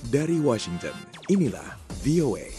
Dari Washington, inilah VOA.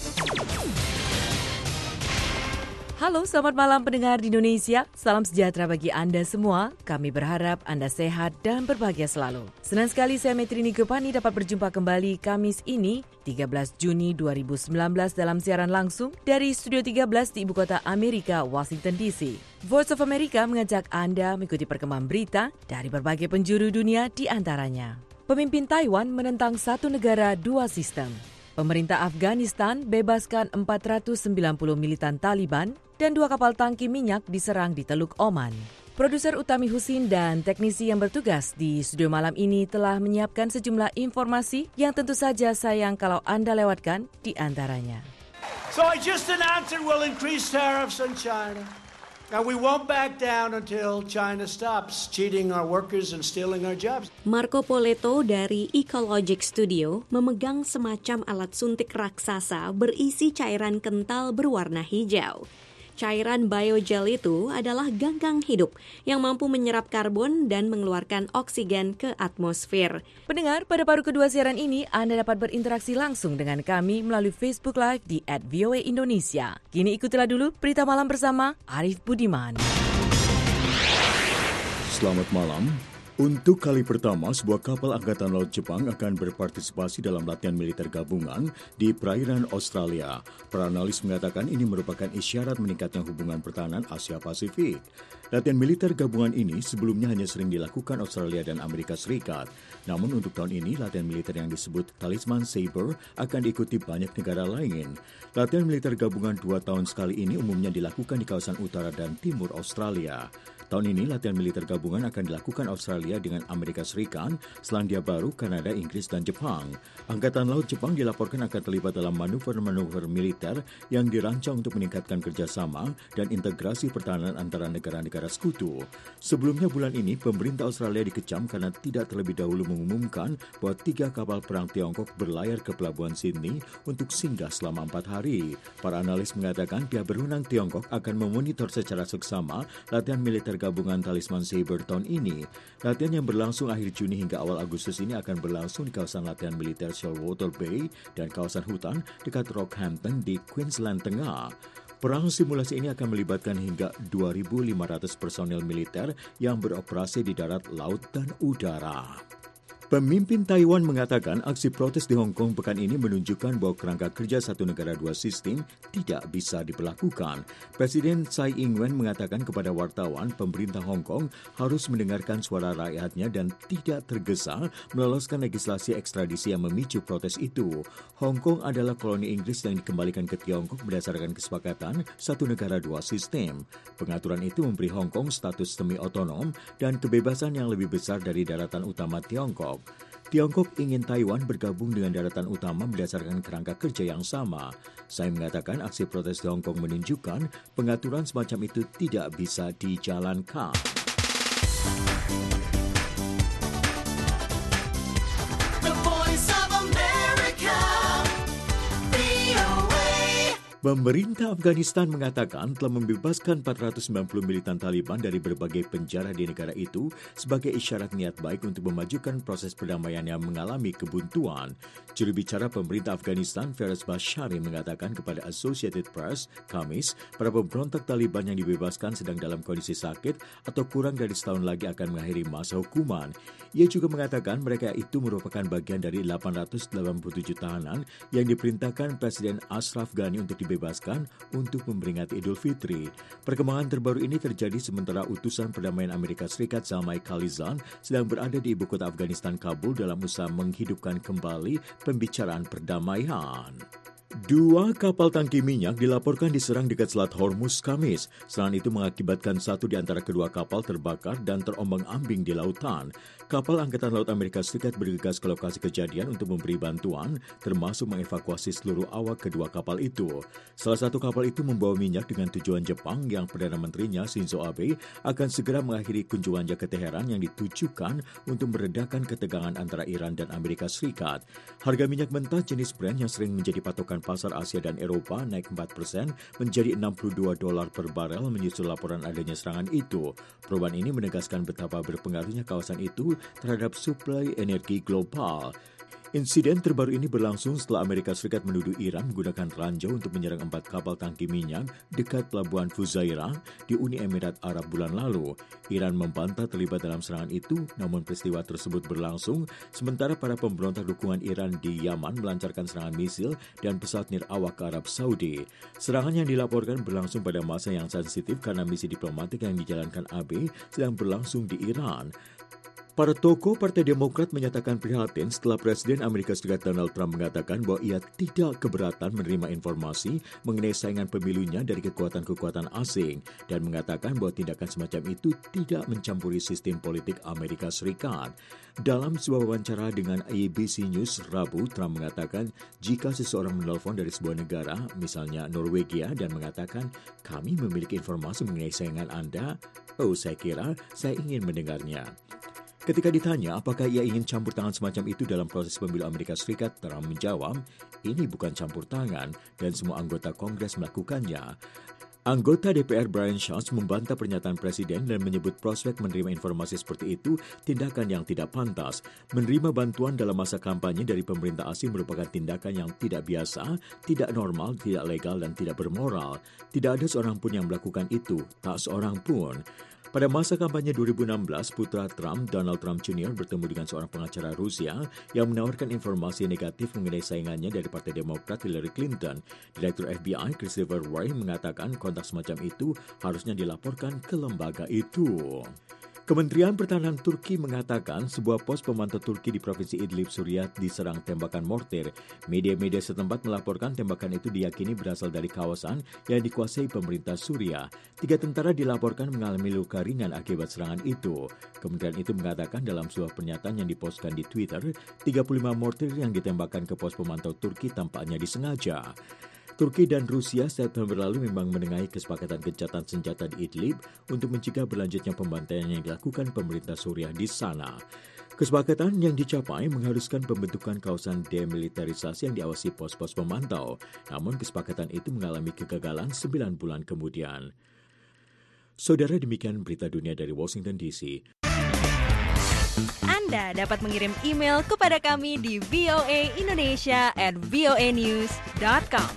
Halo, selamat malam pendengar di Indonesia. Salam sejahtera bagi Anda semua. Kami berharap Anda sehat dan berbahagia selalu. Senang sekali saya Metrini Gopani dapat berjumpa kembali Kamis ini, 13 Juni 2019 dalam siaran langsung dari Studio 13 di Ibu Kota Amerika, Washington DC. Voice of America mengajak Anda mengikuti perkembangan berita dari berbagai penjuru dunia di antaranya. Pemimpin Taiwan menentang satu negara dua sistem. Pemerintah Afghanistan bebaskan 490 militan Taliban dan 2 kapal tangki minyak diserang di Teluk Oman. Produser Utami Husin dan teknisi yang bertugas di studio malam ini telah menyiapkan sejumlah informasi yang tentu saja sayang kalau Anda lewatkan di antaranya. So I just announced it will increase tariffs on China. And we won't back down until China stops cheating our workers and stealing our jobs. Marco Poletto dari Ecologic Studio memegang semacam alat suntik raksasa berisi cairan kental berwarna hijau. Cairan biogel itu adalah ganggang hidup yang mampu menyerap karbon dan mengeluarkan oksigen ke atmosfer. Pendengar, pada paruh kedua siaran ini Anda dapat berinteraksi langsung dengan kami melalui Facebook Live di @VOA Indonesia. Kini ikutilah dulu berita malam bersama Arif Budiman. Selamat malam. Untuk kali pertama, sebuah kapal Angkatan Laut Jepang akan berpartisipasi dalam latihan militer gabungan di perairan Australia. Para analis mengatakan ini merupakan isyarat meningkatnya hubungan pertahanan Asia-Pasifik. Latihan militer gabungan ini sebelumnya hanya sering dilakukan Australia dan Amerika Serikat. Namun untuk tahun ini, latihan militer yang disebut Talisman Sabre akan diikuti banyak negara lain. Latihan militer gabungan 2 tahun sekali ini umumnya dilakukan di kawasan utara dan timur Australia. Tahun ini, latihan militer gabungan akan dilakukan Australia dengan Amerika Serikat, Selandia Baru, Kanada, Inggris, dan Jepang. Angkatan Laut Jepang dilaporkan akan terlibat dalam manuver-manuver militer yang dirancang untuk meningkatkan kerjasama dan integrasi pertahanan antara negara-negara sekutu. Sebelumnya bulan ini, pemerintah Australia dikecam karena tidak terlebih dahulu mengumumkan bahwa 3 kapal perang Tiongkok berlayar ke Pelabuhan Sydney untuk singgah selama 4 hari. Para analis mengatakan pihak berwenang Tiongkok akan memonitor secara seksama latihan militer gabungan Talisman Sabre tahun ini. Latihan yang berlangsung akhir Juni hingga awal Agustus ini akan berlangsung di kawasan latihan militer Shoalwater Bay dan kawasan hutan dekat Rockhampton di Queensland Tengah. Perang simulasi ini akan melibatkan hingga 2.500 personel militer yang beroperasi di darat, laut, dan udara. Pemimpin Taiwan mengatakan aksi protes di Hong Kong pekan ini menunjukkan bahwa kerangka kerja satu negara dua sistem tidak bisa diberlakukan. Presiden Tsai Ing-wen mengatakan kepada wartawan pemerintah Hong Kong harus mendengarkan suara rakyatnya dan tidak tergesa meloloskan legislasi ekstradisi yang memicu protes itu. Hong Kong adalah koloni Inggris yang dikembalikan ke Tiongkok berdasarkan kesepakatan satu negara dua sistem. Pengaturan itu memberi Hong Kong status semi-otonom dan kebebasan yang lebih besar dari daratan utama Tiongkok. Tiongkok ingin Taiwan bergabung dengan daratan utama berdasarkan kerangka kerja yang sama. Saya mengatakan aksi protes di Hong Kong menunjukkan pengaturan semacam itu tidak bisa dijalankan. Pemerintah Afghanistan mengatakan telah membebaskan 490 militan Taliban dari berbagai penjara di negara itu sebagai isyarat niat baik untuk memajukan proses perdamaian yang mengalami kebuntuan. Juru bicara pemerintah Afghanistan, Feroz Bashari, mengatakan kepada Associated Press, Kamis, para pemberontak Taliban yang dibebaskan sedang dalam kondisi sakit atau kurang dari setahun lagi akan mengakhiri masa hukuman. Ia juga mengatakan mereka itu merupakan bagian dari 887 tahanan yang diperintahkan Presiden Ashraf Ghani untuk dibebaskan untuk memperingati Idul Fitri. Perkembangan terbaru ini terjadi sementara utusan perdamaian Amerika Serikat Zalmay Khalilzad sedang berada di ibu kota Afghanistan Kabul dalam usaha menghidupkan kembali pembicaraan perdamaian. 2 kapal tangki minyak dilaporkan diserang dekat Selat Hormuz Kamis. Serangan itu mengakibatkan satu di antara kedua kapal terbakar dan terombang-ambing di lautan. Kapal Angkatan Laut Amerika Serikat bergegas ke lokasi kejadian untuk memberi bantuan, termasuk mengevakuasi seluruh awak kedua kapal itu. Salah satu kapal itu membawa minyak dengan tujuan Jepang yang Perdana Menterinya Shinzo Abe akan segera mengakhiri kunjungannya ke Teheran yang ditujukan untuk meredakan ketegangan antara Iran dan Amerika Serikat. Harga minyak mentah jenis Brent yang sering menjadi patokan pasar Asia dan Eropa naik 4% menjadi $62 per barel menyusul laporan adanya serangan itu. Perubahan ini menegaskan betapa berpengaruhnya kawasan itu terhadap suplai energi global. Insiden terbaru ini berlangsung setelah Amerika Serikat menuduh Iran menggunakan ranjau untuk menyerang 4 kapal tangki minyak dekat pelabuhan Fujairah di Uni Emirat Arab bulan lalu. Iran membantah terlibat dalam serangan itu, namun peristiwa tersebut berlangsung sementara para pemberontak dukungan Iran di Yaman melancarkan serangan misil dan pesawat nirawak ke Arab Saudi. Serangan yang dilaporkan berlangsung pada masa yang sensitif karena misi diplomatik yang dijalankan AB sedang berlangsung di Iran. Para tokoh Partai Demokrat menyatakan prihatin setelah Presiden Amerika Serikat Donald Trump mengatakan bahwa ia tidak keberatan menerima informasi mengenai saingan pemilunya dari kekuatan-kekuatan asing dan mengatakan bahwa tindakan semacam itu tidak mencampuri sistem politik Amerika Serikat. Dalam sebuah wawancara dengan ABC News Rabu, Trump mengatakan jika seseorang menelpon dari sebuah negara, misalnya Norwegia, dan mengatakan kami memiliki informasi mengenai saingan Anda, saya kira saya ingin mendengarnya. Ketika ditanya apakah ia ingin campur tangan semacam itu dalam proses pemilu Amerika Serikat, Trump menjawab, ini bukan campur tangan dan semua anggota Kongres melakukannya. Anggota DPR Brian Schatz membantah pernyataan Presiden dan menyebut prospek menerima informasi seperti itu tindakan yang tidak pantas. Menerima bantuan dalam masa kampanye dari pemerintah asing merupakan tindakan yang tidak biasa, tidak normal, tidak legal, dan tidak bermoral. Tidak ada seorang pun yang melakukan itu, tak seorang pun. Pada masa kampanye 2016, putra Trump, Donald Trump Jr. bertemu dengan seorang pengacara Rusia yang menawarkan informasi negatif mengenai saingannya dari Partai Demokrat Hillary Clinton. Direktur FBI Christopher Wray mengatakan kontak semacam itu harusnya dilaporkan ke lembaga itu. Kementerian Pertahanan Turki mengatakan sebuah pos pemantau Turki di Provinsi Idlib, Suriah diserang tembakan mortir. Media-media setempat melaporkan tembakan itu diyakini berasal dari kawasan yang dikuasai pemerintah Suriah. 3 tentara dilaporkan mengalami luka ringan akibat serangan itu. Kementerian itu mengatakan dalam sebuah pernyataan yang dipostkan di Twitter, 35 mortir yang ditembakkan ke pos pemantau Turki tampaknya disengaja. Turki dan Rusia September lalu memang menengahi kesepakatan gencatan senjata di Idlib untuk mencegah berlanjutnya pembantaian yang dilakukan pemerintah Suriah di sana. Kesepakatan yang dicapai mengharuskan pembentukan kawasan demilitarisasi yang diawasi pos-pos pemantau. Namun kesepakatan itu mengalami kegagalan 9 bulan kemudian. Saudara, demikian berita dunia dari Washington DC. Anda dapat mengirim email kepada kami di voaindonesia@voanews.com.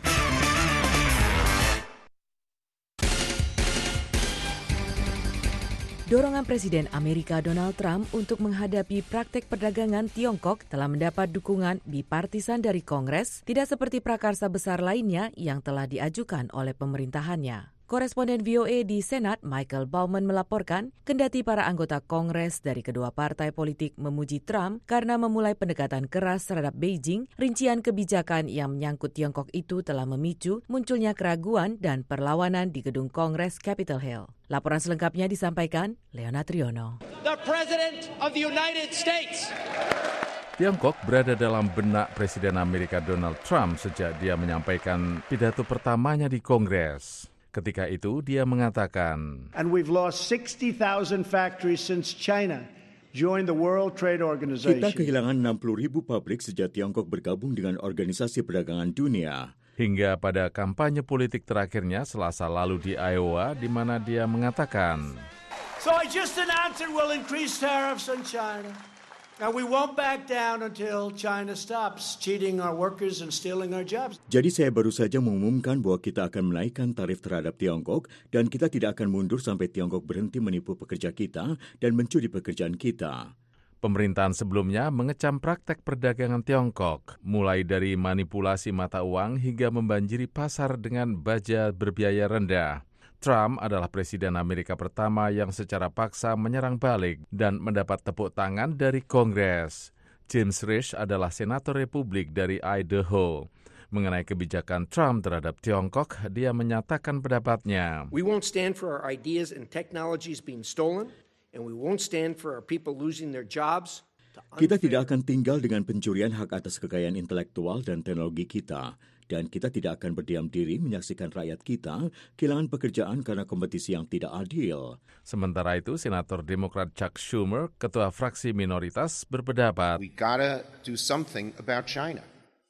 Dorongan Presiden Amerika Donald Trump untuk menghadapi praktek perdagangan Tiongkok telah mendapat dukungan bipartisan dari Kongres, tidak seperti prakarsa besar lainnya yang telah diajukan oleh pemerintahannya. Koresponden VOA di Senat Michael Bauman melaporkan, kendati para anggota Kongres dari kedua partai politik memuji Trump karena memulai pendekatan keras terhadap Beijing, rincian kebijakan yang menyangkut Tiongkok itu telah memicu munculnya keraguan dan perlawanan di gedung Kongres Capitol Hill. Laporan selengkapnya disampaikan Leona Triono. The President of the United States. Tiongkok berada dalam benak Presiden Amerika Donald Trump sejak dia menyampaikan pidato pertamanya di Kongres. Ketika itu dia mengatakan, And we've lost 60,000 factories since China joined the World Trade Organization. Kita kehilangan 60.000 pabrik sejak Tiongkok bergabung dengan Organisasi Perdagangan Dunia. Hingga pada kampanye politik terakhirnya Selasa lalu di Iowa, di mana dia mengatakan, So I just announced it will increase tariffs on China. And we won't back down until China stops cheating our workers and stealing our jobs. Jadi saya baru saja mengumumkan bahwa kita akan menaikkan tarif terhadap Tiongkok dan kita tidak akan mundur sampai Tiongkok berhenti menipu pekerja kita dan mencuri pekerjaan kita. Pemerintahan sebelumnya mengecam praktek perdagangan Tiongkok, mulai dari manipulasi mata uang hingga membanjiri pasar dengan baja berbiaya rendah. Trump adalah Presiden Amerika pertama yang secara paksa menyerang balik dan mendapat tepuk tangan dari Kongres. James Risch adalah Senator Republik dari Idaho. Mengenai kebijakan Trump terhadap Tiongkok, dia menyatakan pendapatnya. We won't stand for our ideas and technologies being stolen, and we won't stand for our people losing their jobs. Kita tidak akan tinggal dengan pencurian hak atas kekayaan intelektual dan teknologi kita. Dan kita tidak akan berdiam diri menyaksikan rakyat kita kehilangan pekerjaan karena kompetisi yang tidak adil. Sementara itu, Senator Demokrat Chuck Schumer, ketua fraksi minoritas, berpendapat, We gotta do something about China.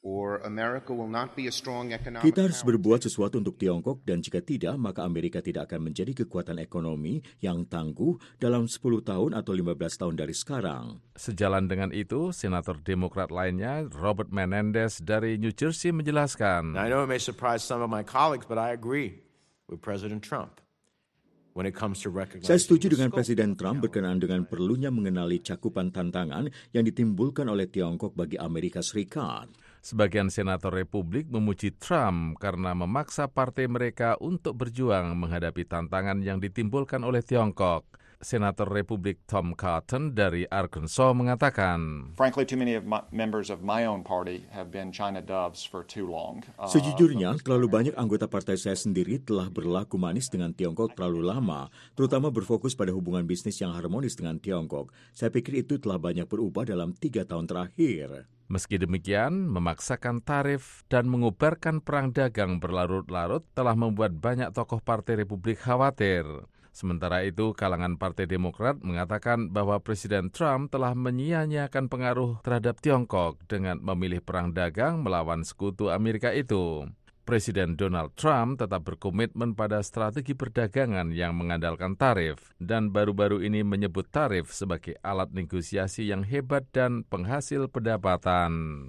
Kita harus berbuat sesuatu untuk Tiongkok dan jika tidak, maka Amerika tidak akan menjadi kekuatan ekonomi yang tangguh dalam 10 tahun atau 15 tahun dari sekarang. Sejalan dengan itu, Senator Demokrat lainnya, Robert Menendez dari New Jersey menjelaskan. Now, I know it may surprise some of my colleagues, but I agree with President Trump. Saya setuju dengan Presiden Trump berkenaan dengan perlunya mengenali cakupan tantangan yang ditimbulkan oleh Tiongkok bagi Amerika Serikat. Sebagian senator Republik memuji Trump karena memaksa partai mereka untuk berjuang menghadapi tantangan yang ditimbulkan oleh Tiongkok. Senator Republik Tom Cotton dari Arkansas mengatakan, Frankly, too many of members of my own party have been China doves for too long. Sejujurnya, terlalu banyak anggota partai saya sendiri telah berlaku manis dengan Tiongkok terlalu lama, terutama berfokus pada hubungan bisnis yang harmonis dengan Tiongkok. Saya pikir itu telah banyak berubah dalam 3 tahun terakhir. Meski demikian, memaksakan tarif dan mengubarkan perang dagang berlarut-larut telah membuat banyak tokoh Partai Republik khawatir. Sementara itu, kalangan Partai Demokrat mengatakan bahwa Presiden Trump telah menyia-nyiakan pengaruh terhadap Tiongkok dengan memilih perang dagang melawan sekutu Amerika itu. Presiden Donald Trump tetap berkomitmen pada strategi perdagangan yang mengandalkan tarif dan baru-baru ini menyebut tarif sebagai alat negosiasi yang hebat dan penghasil pendapatan.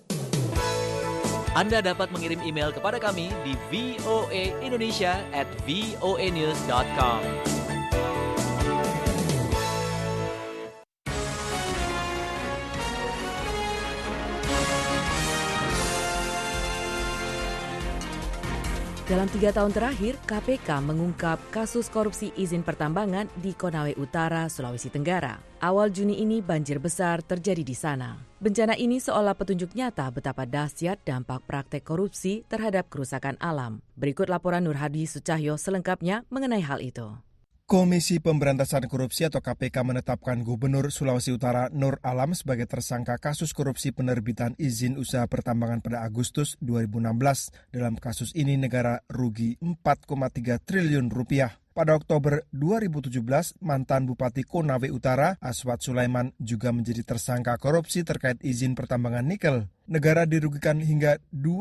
Anda dapat mengirim email kepada kami di voaindonesia@voanews.com. Dalam 3 tahun terakhir, KPK mengungkap kasus korupsi izin pertambangan di Konawe Utara, Sulawesi Tenggara. Awal Juni ini banjir besar terjadi di sana. Bencana ini seolah petunjuk nyata betapa dahsyat dampak praktek korupsi terhadap kerusakan alam. Berikut laporan Nur Hadi Sucahyo selengkapnya mengenai hal itu. Komisi Pemberantasan Korupsi atau KPK menetapkan Gubernur Sulawesi Utara Nur Alam sebagai tersangka kasus korupsi penerbitan izin usaha pertambangan pada Agustus 2016. Dalam kasus ini negara rugi 4,3 triliun rupiah. Pada Oktober 2017, mantan Bupati Konawe Utara, Aswad Sulaiman, juga menjadi tersangka korupsi terkait izin pertambangan nikel. Negara dirugikan hingga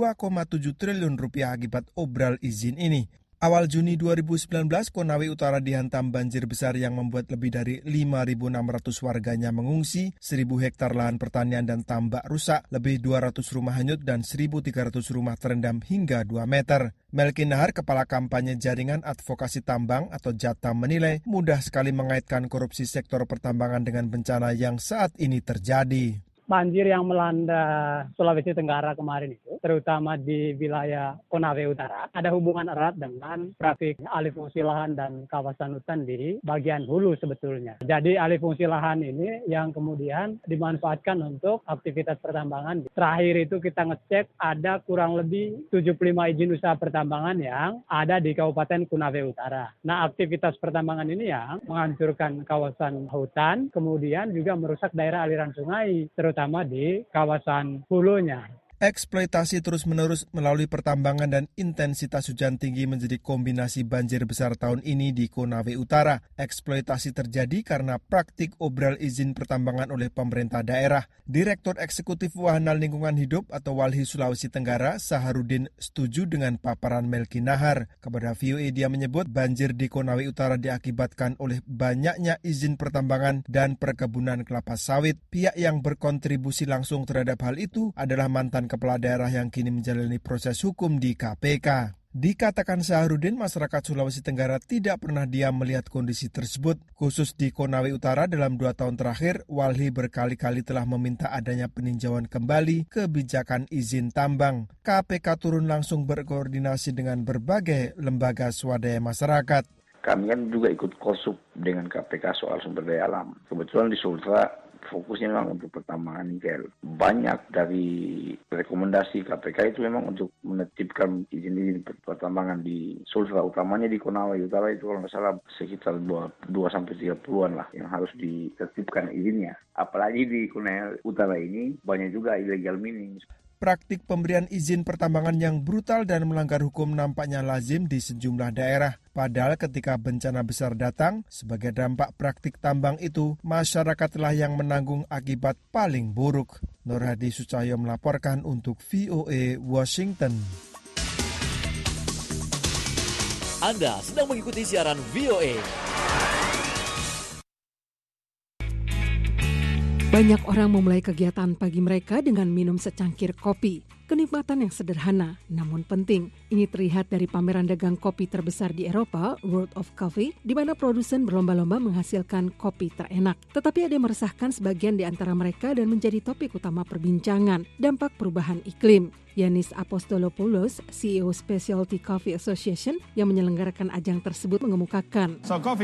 2,7 triliun rupiah akibat obral izin ini. Awal Juni 2019, Konawe Utara dihantam banjir besar yang membuat lebih dari 5.600 warganya mengungsi, 1.000 hektar lahan pertanian dan tambak rusak, lebih 200 rumah hanyut dan 1.300 rumah terendam hingga 2 meter. Melki Nahar, Kepala Kampanye Jaringan Advokasi Tambang atau Jatam menilai mudah sekali mengaitkan korupsi sektor pertambangan dengan bencana yang saat ini terjadi. Banjir yang melanda Sulawesi Tenggara kemarin itu, terutama di wilayah Konawe Utara, ada hubungan erat dengan trafik alih fungsi lahan dan kawasan hutan di bagian hulu sebetulnya. Jadi alih fungsi lahan ini yang kemudian dimanfaatkan untuk aktivitas pertambangan. Terakhir itu kita ngecek ada kurang lebih 75 izin usaha pertambangan yang ada di Kabupaten Konawe Utara. Nah, aktivitas pertambangan ini yang menghancurkan kawasan hutan, kemudian juga merusak daerah aliran sungai, terutama di kawasan hulunya. Eksploitasi terus-menerus melalui pertambangan dan intensitas hujan tinggi menjadi kombinasi banjir besar tahun ini di Konawe Utara. Eksploitasi terjadi karena praktik obral izin pertambangan oleh pemerintah daerah. Direktur Eksekutif Wahana Lingkungan Hidup atau Walhi Sulawesi Tenggara, Saharudin, setuju dengan paparan Melki Nahar. Kepada VOA dia menyebut banjir di Konawe Utara diakibatkan oleh banyaknya izin pertambangan dan perkebunan kelapa sawit. Pihak yang berkontribusi langsung terhadap hal itu adalah mantan kepala daerah yang kini menjalani proses hukum di KPK. Dikatakan Saharudin, masyarakat Sulawesi Tenggara tidak pernah diam melihat kondisi tersebut. Khusus di Konawe Utara dalam 2 tahun terakhir, Walhi berkali-kali telah meminta adanya peninjauan kembali kebijakan izin tambang. KPK turun langsung berkoordinasi dengan berbagai lembaga swadaya masyarakat. Kami kan juga ikut kosup dengan KPK soal sumber daya alam. Kebetulan di Sultra fokusnya memang untuk pertambangan nikel. Banyak dari rekomendasi KPK itu memang untuk menetapkan izin pertambangan di Sultra, utamanya di Konawe Utara itu kalau nggak salah sekitar 2-30-an lah yang harus ditertibkan izinnya. Apalagi di Konawe Utara ini banyak juga illegal mining. Praktik pemberian izin pertambangan yang brutal dan melanggar hukum nampaknya lazim di sejumlah daerah. Padahal ketika bencana besar datang, sebagai dampak praktik tambang itu, masyarakatlah yang menanggung akibat paling buruk. Nur Hadi Sucahyo melaporkan untuk VOA Washington. Anda sedang mengikuti siaran VOA. Banyak orang memulai kegiatan pagi mereka dengan minum secangkir kopi. Kenikmatan yang sederhana, namun penting. Ini terlihat dari pameran dagang kopi terbesar di Eropa, World of Coffee, di mana produsen berlomba-lomba menghasilkan kopi terenak. Tetapi ada yang meresahkan sebagian di antara mereka dan menjadi topik utama perbincangan, dampak perubahan iklim. Yanis Apostolopoulos, CEO Specialty Coffee Association yang menyelenggarakan ajang tersebut mengemukakan,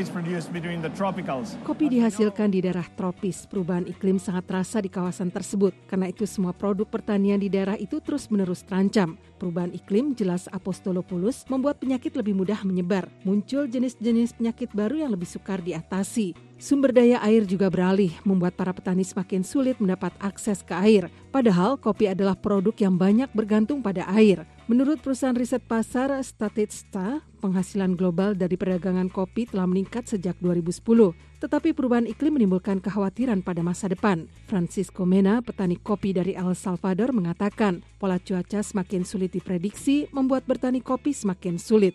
kopi dihasilkan di daerah tropis. Perubahan iklim sangat terasa di kawasan tersebut. Karena itu semua produk pertanian di daerah itu terus-menerus terancam. Perubahan iklim, jelas Apostolopoulos, membuat penyakit lebih mudah menyebar. Muncul jenis-jenis penyakit baru yang lebih sukar diatasi. Sumber daya air juga beralih, membuat para petani semakin sulit mendapat akses ke air. Padahal kopi adalah produk yang banyak bergantung pada air. Menurut perusahaan riset pasar Statista, penghasilan global dari perdagangan kopi telah meningkat sejak 2010. Tetapi perubahan iklim menimbulkan kekhawatiran pada masa depan. Francisco Mena, petani kopi dari El Salvador, mengatakan pola cuaca semakin sulit diprediksi, membuat bertani kopi semakin sulit.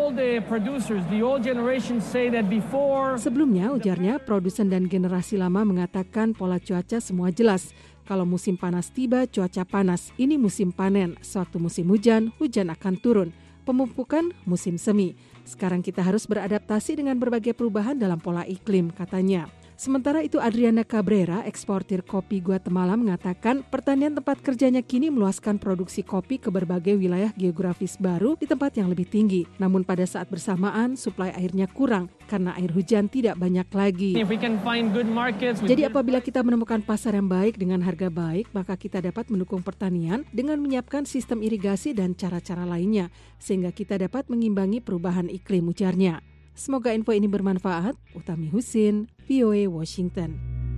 Sebelumnya, ujarnya, produsen dan generasi lama mengatakan pola cuaca semua jelas. Kalau musim panas tiba, cuaca panas. Ini musim panen. Sewaktu musim hujan, hujan akan turun. Pemupukan musim semi. Sekarang kita harus beradaptasi dengan berbagai perubahan dalam pola iklim, katanya. Sementara itu Adriana Cabrera, eksportir kopi Guatemala, mengatakan pertanian tempat kerjanya kini meluaskan produksi kopi ke berbagai wilayah geografis baru di tempat yang lebih tinggi. Namun pada saat bersamaan, suplai airnya kurang karena air hujan tidak banyak lagi. Jadi apabila kita menemukan pasar yang baik dengan harga baik, maka kita dapat mendukung pertanian dengan menyiapkan sistem irigasi dan cara-cara lainnya, sehingga kita dapat mengimbangi perubahan iklim, ujarnya. Semoga info ini bermanfaat. Utami Husin, VOA Washington.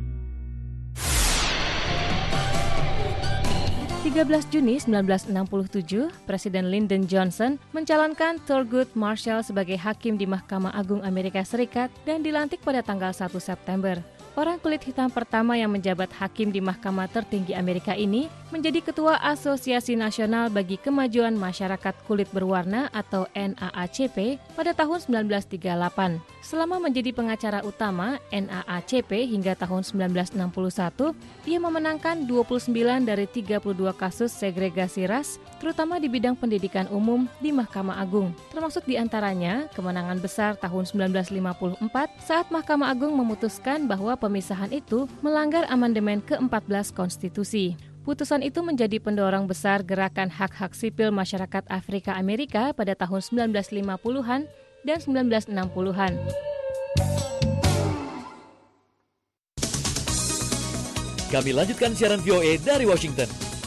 13 Juni 1967, Presiden Lyndon Johnson mencalonkan Thurgood Marshall sebagai hakim di Mahkamah Agung Amerika Serikat dan dilantik pada tanggal 1 September. Orang kulit hitam pertama yang menjabat hakim di Mahkamah Tertinggi Amerika ini menjadi Ketua Asosiasi Nasional bagi Kemajuan Masyarakat Kulit Berwarna atau NAACP pada tahun 1938. Selama menjadi pengacara utama NAACP hingga tahun 1961, ia memenangkan 29 dari 32 kasus segregasi ras, terutama di bidang pendidikan umum di Mahkamah Agung. Termasuk diantaranya kemenangan besar tahun 1954 saat Mahkamah Agung memutuskan bahwa pemisahan itu melanggar amandemen ke-14 konstitusi. Putusan itu menjadi pendorong besar gerakan hak-hak sipil masyarakat Afrika Amerika pada tahun 1950-an dan 1960-an. Kami lanjutkan siaran VOA dari Washington.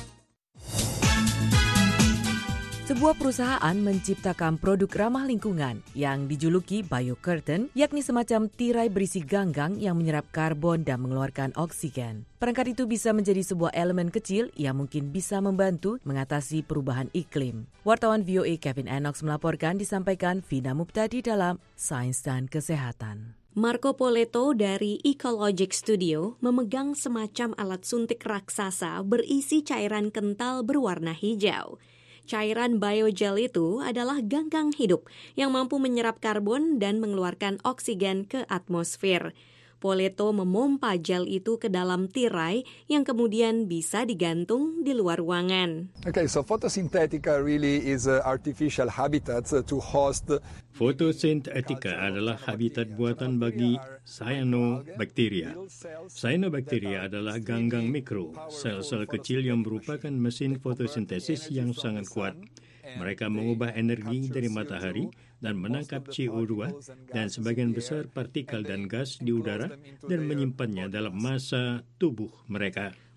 Sebuah perusahaan menciptakan produk ramah lingkungan yang dijuluki BioCurtain, yakni semacam tirai berisi ganggang yang menyerap karbon dan mengeluarkan oksigen. Perangkat itu bisa menjadi sebuah elemen kecil yang mungkin bisa membantu mengatasi perubahan iklim. Wartawan VOA Kevin Enox melaporkan, disampaikan Vina Muptadi dalam Sains dan Kesehatan. Marco Poletto dari Ecologic Studio memegang semacam alat suntik raksasa berisi cairan kental berwarna hijau. Cairan biogel itu adalah ganggang hidup yang mampu menyerap karbon dan mengeluarkan oksigen ke atmosfer. Poletto memompa gel itu ke dalam tirai yang kemudian bisa digantung di luar ruangan. Okay, so photosynthetica really is artificial habitat to host. Fotosintetika adalah habitat buatan bagi cyanobacteria. Cyanobacteria adalah ganggang mikro, sel-sel kecil yang merupakan mesin fotosintesis yang sangat kuat. Mereka mengubah energi dari matahari dan menangkap CO2 dan sebagian besar partikel dan gas di udara dan menyimpannya dalam massa tubuh mereka.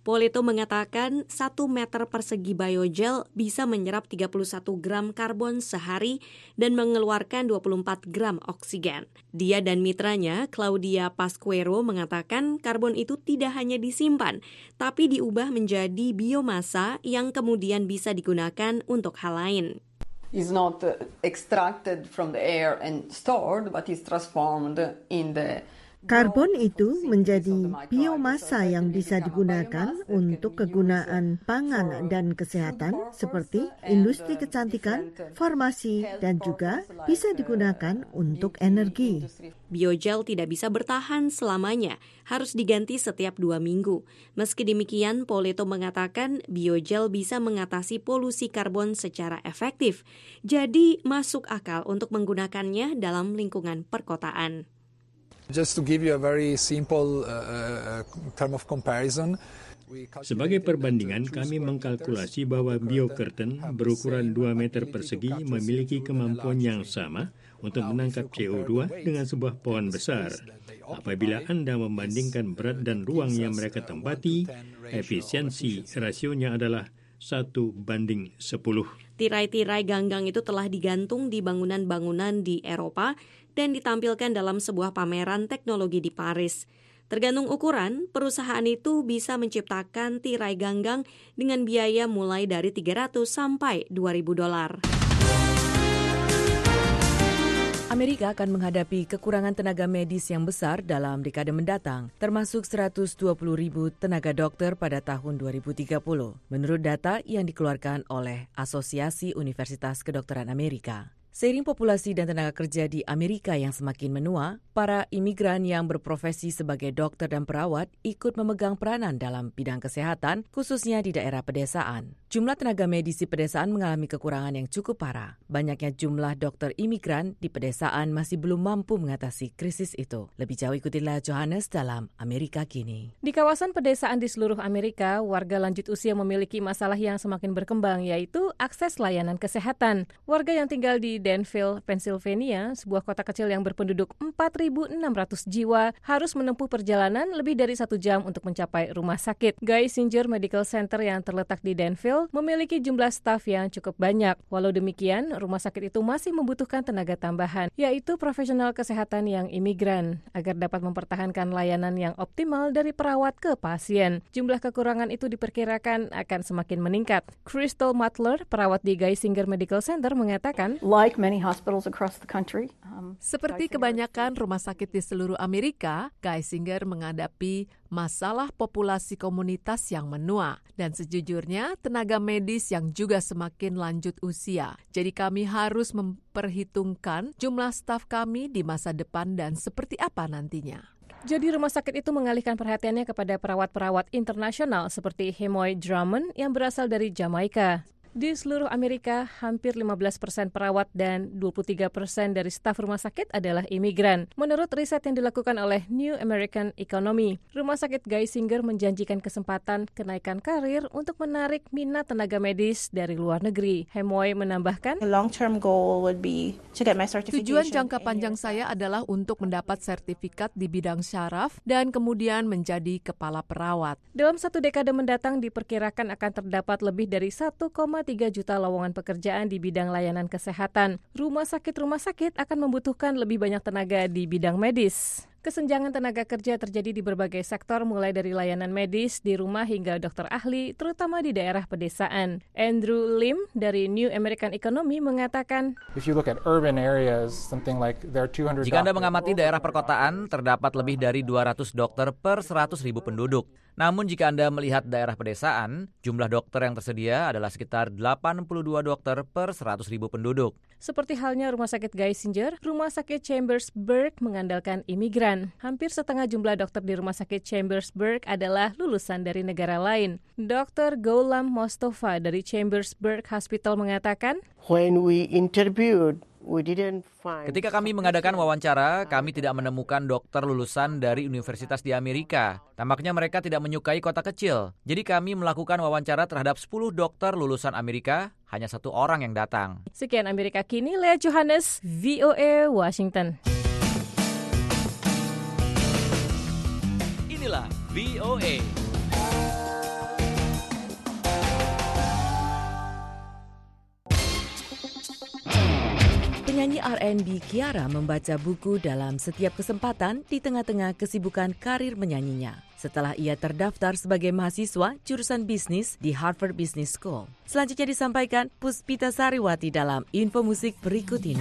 Poleto mengatakan 1 meter persegi biogel bisa menyerap 31 gram karbon sehari dan mengeluarkan 24 gram oksigen. Dia dan mitranya, Claudia Pasquero, mengatakan karbon itu tidak hanya disimpan, tapi diubah menjadi biomasa yang kemudian bisa digunakan untuk hal lain. Is not extracted from the air and stored, but is transformed in the Karbon itu menjadi biomasa yang bisa digunakan untuk kegunaan pangan dan kesehatan seperti industri kecantikan, farmasi, dan juga bisa digunakan untuk energi. Biogel tidak bisa bertahan selamanya, harus diganti setiap 2 minggu. Meski demikian, Poleto mengatakan biogel bisa mengatasi polusi karbon secara efektif. Jadi masuk akal untuk menggunakannya dalam lingkungan perkotaan. Just to give you a very simple term of comparison. Sebagai perbandingan, kami mengkalkulasi bahwa biocurtain berukuran 2 meter persegi memiliki kemampuan yang sama untuk menangkap CO2 dengan sebuah pohon besar. Apabila Anda membandingkan berat dan ruang yang mereka tempati, efisiensi rasionya adalah 1:10. Tirai-tirai ganggang itu telah digantung di bangunan-bangunan di Eropa dan ditampilkan dalam sebuah pameran teknologi di Paris. Tergantung ukuran, perusahaan itu bisa menciptakan tirai ganggang dengan biaya mulai dari $300 sampai $2.000. Amerika akan menghadapi kekurangan tenaga medis yang besar dalam dekade mendatang, termasuk 120.000 tenaga dokter pada tahun 2030, menurut data yang dikeluarkan oleh Asosiasi Universitas Kedokteran Amerika. Seiring populasi dan tenaga kerja di Amerika yang semakin menua, para imigran yang berprofesi sebagai dokter dan perawat ikut memegang peranan dalam bidang kesehatan, khususnya di daerah pedesaan. Jumlah tenaga medis di pedesaan mengalami kekurangan yang cukup parah. Banyaknya jumlah dokter imigran di pedesaan masih belum mampu mengatasi krisis itu. Lebih jauh ikutilah Johannes dalam Amerika Kini. Di kawasan pedesaan di seluruh Amerika, warga lanjut usia memiliki masalah yang semakin berkembang, yaitu akses layanan kesehatan. Warga yang tinggal di Danville, Pennsylvania, sebuah kota kecil yang berpenduduk 4.600 jiwa, harus menempuh perjalanan lebih dari 1 jam untuk mencapai rumah sakit. Geisinger Medical Center yang terletak di Danville memiliki jumlah staf yang cukup banyak. Walau demikian, rumah sakit itu masih membutuhkan tenaga tambahan, yaitu profesional kesehatan yang imigran, agar dapat mempertahankan layanan yang optimal dari perawat ke pasien. Jumlah kekurangan itu diperkirakan akan semakin meningkat. Crystal Matler, perawat di Geisinger Medical Center, mengatakan, seperti kebanyakan rumah sakit di seluruh Amerika, Geisinger menghadapi masalah populasi komunitas yang menua dan sejujurnya tenaga medis yang juga semakin lanjut usia. Jadi kami harus memperhitungkan jumlah staf kami di masa depan dan seperti apa nantinya. Jadi rumah sakit itu mengalihkan perhatiannya kepada perawat-perawat internasional seperti Hemoy Drummond yang berasal dari Jamaika. Di seluruh Amerika, hampir 15% perawat dan 23% dari staf rumah sakit adalah imigran. Menurut riset yang dilakukan oleh New American Economy, rumah sakit Geisinger menjanjikan kesempatan kenaikan karir untuk menarik minat tenaga medis dari luar negeri. Hemoy menambahkan, tujuan jangka panjang saya adalah untuk mendapat sertifikat di bidang syaraf dan kemudian menjadi kepala perawat. Dalam 1 dekade mendatang diperkirakan akan terdapat lebih dari 1,3 juta lowongan pekerjaan di bidang layanan kesehatan. Rumah sakit akan membutuhkan lebih banyak tenaga di bidang medis. Kesenjangan tenaga kerja terjadi di berbagai sektor, mulai dari layanan medis di rumah hingga dokter ahli, terutama di daerah pedesaan. Andrew Lim dari New American Economy mengatakan, jika Anda mengamati daerah perkotaan, terdapat lebih dari 200 dokter per 100.000 penduduk. Namun jika Anda melihat daerah pedesaan, jumlah dokter yang tersedia adalah sekitar 82 dokter per 100.000 penduduk. Seperti halnya Rumah Sakit Geisinger, Rumah Sakit Chambersburg mengandalkan imigran. Hampir setengah jumlah dokter di Rumah Sakit Chambersburg adalah lulusan dari negara lain. Dr. Ghulam Mostofa dari Chambersburg Hospital mengatakan, ketika kami mengadakan wawancara, kami tidak menemukan dokter lulusan dari universitas di Amerika. Tampaknya mereka tidak menyukai kota kecil. Jadi kami melakukan wawancara terhadap 10 dokter lulusan Amerika, hanya 1 orang yang datang. Sekian Amerika Kini, Lea Johannes, VOA Washington. Inilah VOA. Penyanyi R&B Ciara membaca buku dalam setiap kesempatan di tengah-tengah kesibukan karir menyanyinya. Setelah ia terdaftar sebagai mahasiswa jurusan bisnis di Harvard Business School. Selanjutnya disampaikan Puspita Sariwati dalam info musik berikut ini.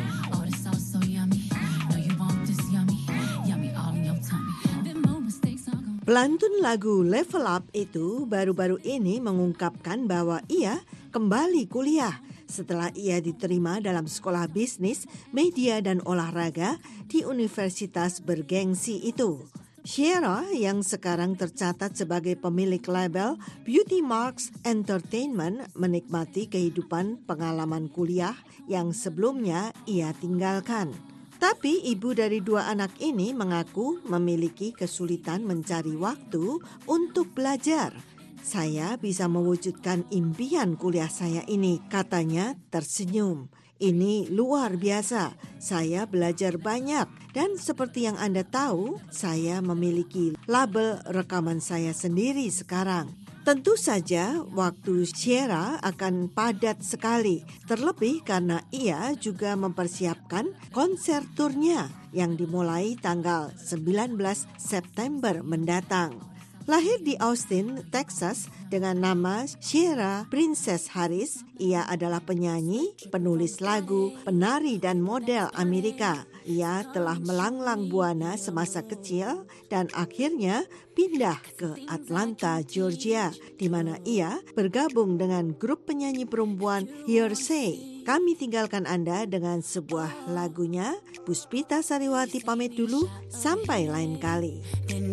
Pelantun lagu Level Up itu baru-baru ini mengungkapkan bahwa ia kembali kuliah setelah ia diterima dalam sekolah bisnis, media, dan olahraga di universitas bergengsi itu. Ciara yang sekarang tercatat sebagai pemilik label Beauty Marks Entertainment menikmati kehidupan pengalaman kuliah yang sebelumnya ia tinggalkan. Tapi ibu dari 2 anak ini mengaku memiliki kesulitan mencari waktu untuk belajar. Saya bisa mewujudkan impian kuliah saya ini, katanya tersenyum. Ini luar biasa, saya belajar banyak dan seperti yang Anda tahu, saya memiliki label rekaman saya sendiri sekarang. Tentu saja waktu Ciara akan padat sekali, terlebih karena ia juga mempersiapkan konser turnya yang dimulai tanggal 19 September mendatang. Lahir di Austin, Texas dengan nama Ciara Princess Harris, ia adalah penyanyi, penulis lagu, penari dan model Amerika. Ia telah melanglang buana semasa kecil dan akhirnya pindah ke Atlanta, Georgia, di mana ia bergabung dengan grup penyanyi perempuan Hearsay. Kami tinggalkan Anda dengan sebuah lagunya. Puspita Sariwati pamit dulu, sampai lain kali.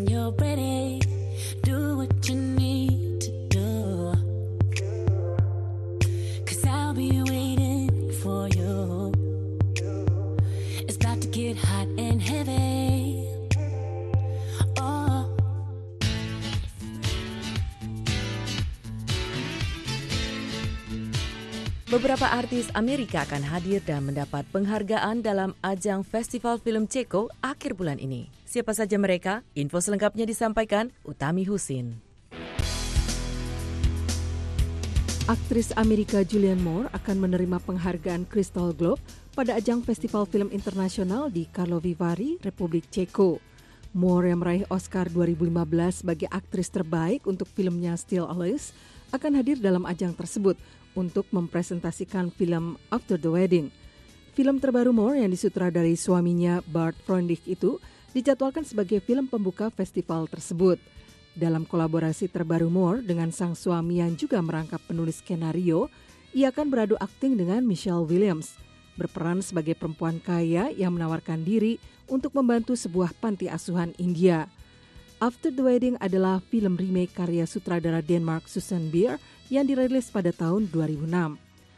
Do what you need to do, 'cause I'll be waiting for you. It's about to get hot and heavy. Oh. Beberapa artis Amerika akan hadir dan mendapat penghargaan dalam ajang Festival Film Ceko akhir bulan ini. Siapa saja mereka? Info selengkapnya disampaikan Utami Husin. Aktris Amerika Julianne Moore akan menerima penghargaan Crystal Globe pada ajang Festival Film Internasional di Karlovy Vary, Republik Ceko. Moore yang meraih Oscar 2015 sebagai aktris terbaik untuk filmnya Still Alice akan hadir dalam ajang tersebut untuk mempresentasikan film After the Wedding. Film terbaru Moore yang disutradarai suaminya Bart Froelich itu dijadwalkan sebagai film pembuka festival tersebut. Dalam kolaborasi terbaru Moore dengan sang suami yang juga merangkap penulis skenario, ia akan beradu akting dengan Michelle Williams, berperan sebagai perempuan kaya yang menawarkan diri untuk membantu sebuah panti asuhan India. After the Wedding adalah film remake karya sutradara Denmark Susan Bier yang dirilis pada tahun 2006.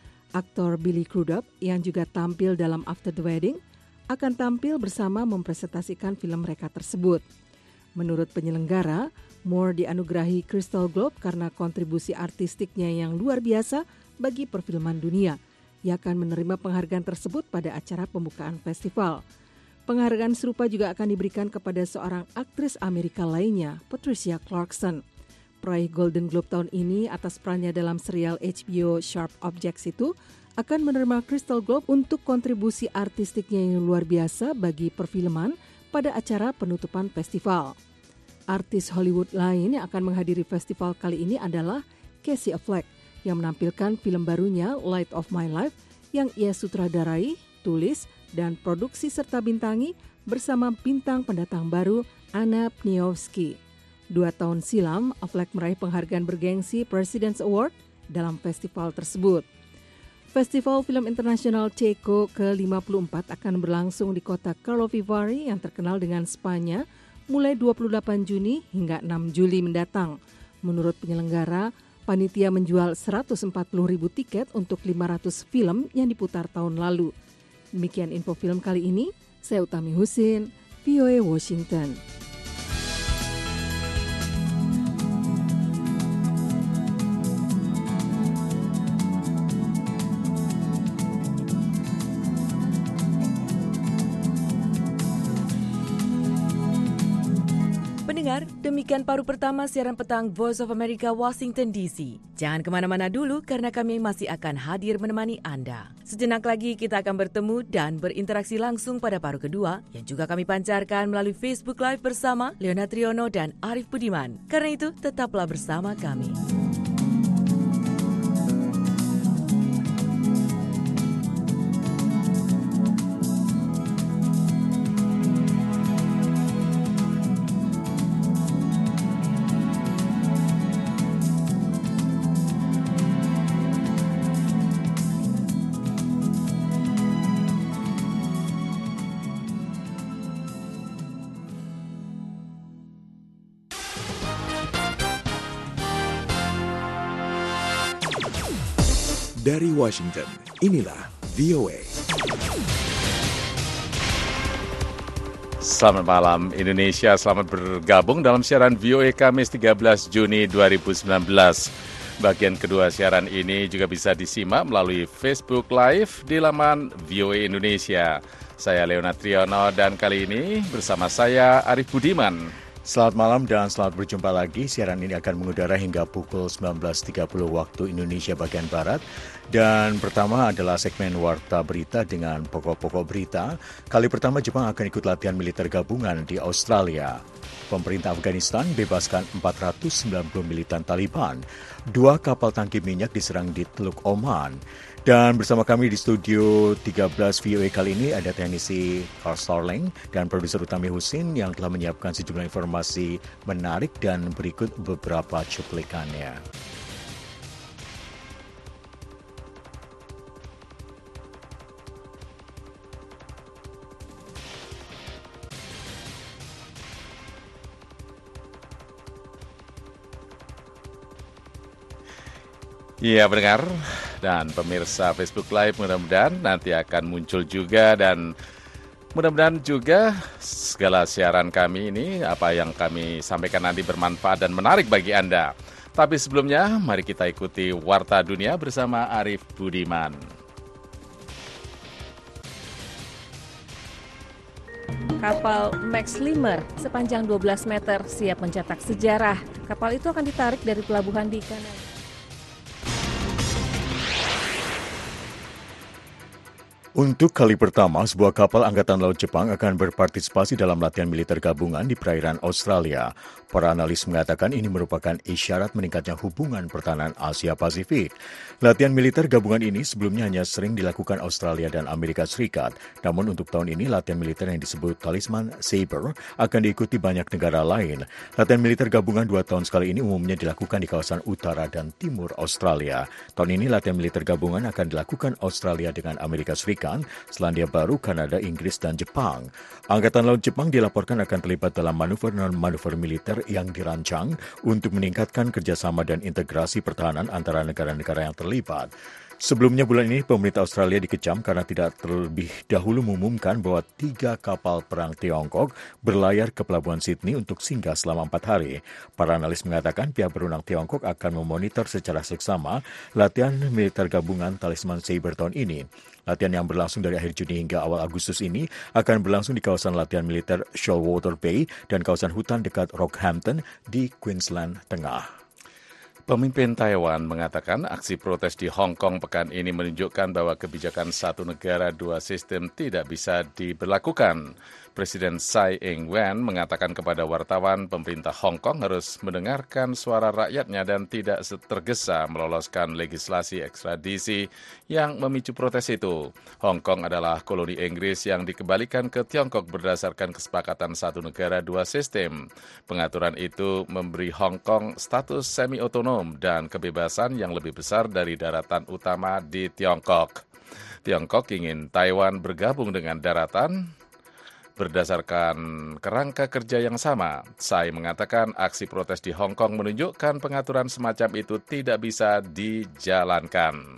Aktor Billy Crudup yang juga tampil dalam After the Wedding akan tampil bersama mempresentasikan film mereka tersebut. Menurut penyelenggara, Moore dianugerahi Crystal Globe karena kontribusi artistiknya yang luar biasa bagi perfilman dunia. Ia akan menerima penghargaan tersebut pada acara pembukaan festival. Penghargaan serupa juga akan diberikan kepada seorang aktris Amerika lainnya, Patricia Clarkson. Peraih Golden Globe tahun ini atas perannya dalam serial HBO Sharp Objects itu akan menerima Crystal Globe untuk kontribusi artistiknya yang luar biasa bagi perfilman pada acara penutupan festival. Artis Hollywood lain yang akan menghadiri festival kali ini adalah Casey Affleck yang menampilkan film barunya Light of My Life yang ia sutradarai, tulis, dan produksi serta bintangi bersama bintang pendatang baru Anna Pniowski. 2 tahun silam, Affleck meraih penghargaan bergengsi President's Award dalam festival tersebut. Festival Film Internasional Ceko ke-54 akan berlangsung di kota Karlovy Vary yang terkenal dengan spanya mulai 28 Juni hingga 6 Juli mendatang. Menurut penyelenggara, panitia menjual 140.000 tiket untuk 500 film yang diputar tahun lalu. Demikian info film kali ini, saya Utami Husin, VOA Washington. pendengar, demikian paruh pertama siaran petang Voice of America Washington DC. Jangan kemana-mana dulu karena kami masih akan hadir menemani Anda. Sejenak lagi kita akan bertemu dan berinteraksi langsung pada paruh kedua yang juga kami pancarkan melalui Facebook Live bersama Leona Triono dan Arif Budiman. Karena itu, tetaplah bersama kami. Dari Washington, inilah VOA. Selamat malam Indonesia, selamat bergabung dalam siaran VOA Kamis 13 Juni 2019. Bagian kedua siaran ini juga bisa disimak melalui Facebook Live di laman VOA Indonesia. Saya Leona Triono dan kali ini bersama saya Arif Budiman. Selamat malam dan selamat berjumpa lagi. Siaran ini akan mengudara hingga pukul 19.30 waktu Indonesia bagian Barat. Dan pertama adalah segmen Warta Berita dengan pokok-pokok berita. Kali pertama Jepang akan ikut latihan militer gabungan di Australia. Pemerintah Afghanistan bebaskan 490 militan Taliban. 2 kapal tangki minyak diserang di Teluk Oman. Dan bersama kami di studio 13 VOA kali ini ada teknisi Carl Starling dan produser utama Husin yang telah menyiapkan sejumlah informasi menarik dan berikut beberapa cuplikannya. Iya pendengar dan pemirsa Facebook Live, mudah-mudahan nanti akan muncul juga dan mudah-mudahan juga segala siaran kami ini, apa yang kami sampaikan nanti bermanfaat dan menarik bagi Anda. Tapi sebelumnya, mari kita ikuti Warta Dunia bersama Arif Budiman. Kapal Max Limmer sepanjang 12 meter siap mencetak sejarah. Kapal itu akan ditarik dari pelabuhan di Kanada. Untuk kali pertama, sebuah kapal Angkatan Laut Jepang akan berpartisipasi dalam latihan militer gabungan di perairan Australia. Para analis mengatakan ini merupakan isyarat meningkatnya hubungan pertahanan Asia-Pasifik. Latihan militer gabungan ini sebelumnya hanya sering dilakukan Australia dan Amerika Serikat. Namun untuk tahun ini, latihan militer yang disebut Talisman Sabre akan diikuti banyak negara lain. Latihan militer gabungan 2 tahun sekali ini umumnya dilakukan di kawasan utara dan timur Australia. Tahun ini latihan militer gabungan akan dilakukan Australia dengan Amerika Serikat, Selandia Baru, Kanada, Inggris, dan Jepang. Angkatan Laut Jepang dilaporkan akan terlibat dalam manuver militer yang dirancang untuk meningkatkan kerjasama dan integrasi pertahanan antara negara-negara yang terlibat. Sebelumnya bulan ini, pemerintah Australia dikecam karena tidak terlebih dahulu mengumumkan bahwa 3 kapal perang Tiongkok berlayar ke Pelabuhan Sydney untuk singgah selama 4 hari. Para analis mengatakan pihak berwenang Tiongkok akan memonitor secara seksama latihan militer gabungan Talisman Sabre tahun ini. Latihan yang berlangsung dari akhir Juni hingga awal Agustus ini akan berlangsung di kawasan latihan militer Shoalwater Bay dan kawasan hutan dekat Rockhampton di Queensland Tengah. Pemimpin Taiwan mengatakan aksi protes di Hong Kong pekan ini menunjukkan bahwa kebijakan satu negara dua sistem tidak bisa diberlakukan. Presiden Tsai Ing-wen mengatakan kepada wartawan pemerintah Hong Kong harus mendengarkan suara rakyatnya dan tidak tergesa meloloskan legislasi ekstradisi yang memicu protes itu. Hong Kong adalah koloni Inggris yang dikembalikan ke Tiongkok berdasarkan kesepakatan satu negara dua sistem. Pengaturan itu memberi Hong Kong status semi-otonom dan kebebasan yang lebih besar dari daratan utama di Tiongkok. Tiongkok ingin Taiwan bergabung dengan daratan berdasarkan kerangka kerja yang sama. Tsai mengatakan aksi protes di Hong Kong menunjukkan pengaturan semacam itu tidak bisa dijalankan.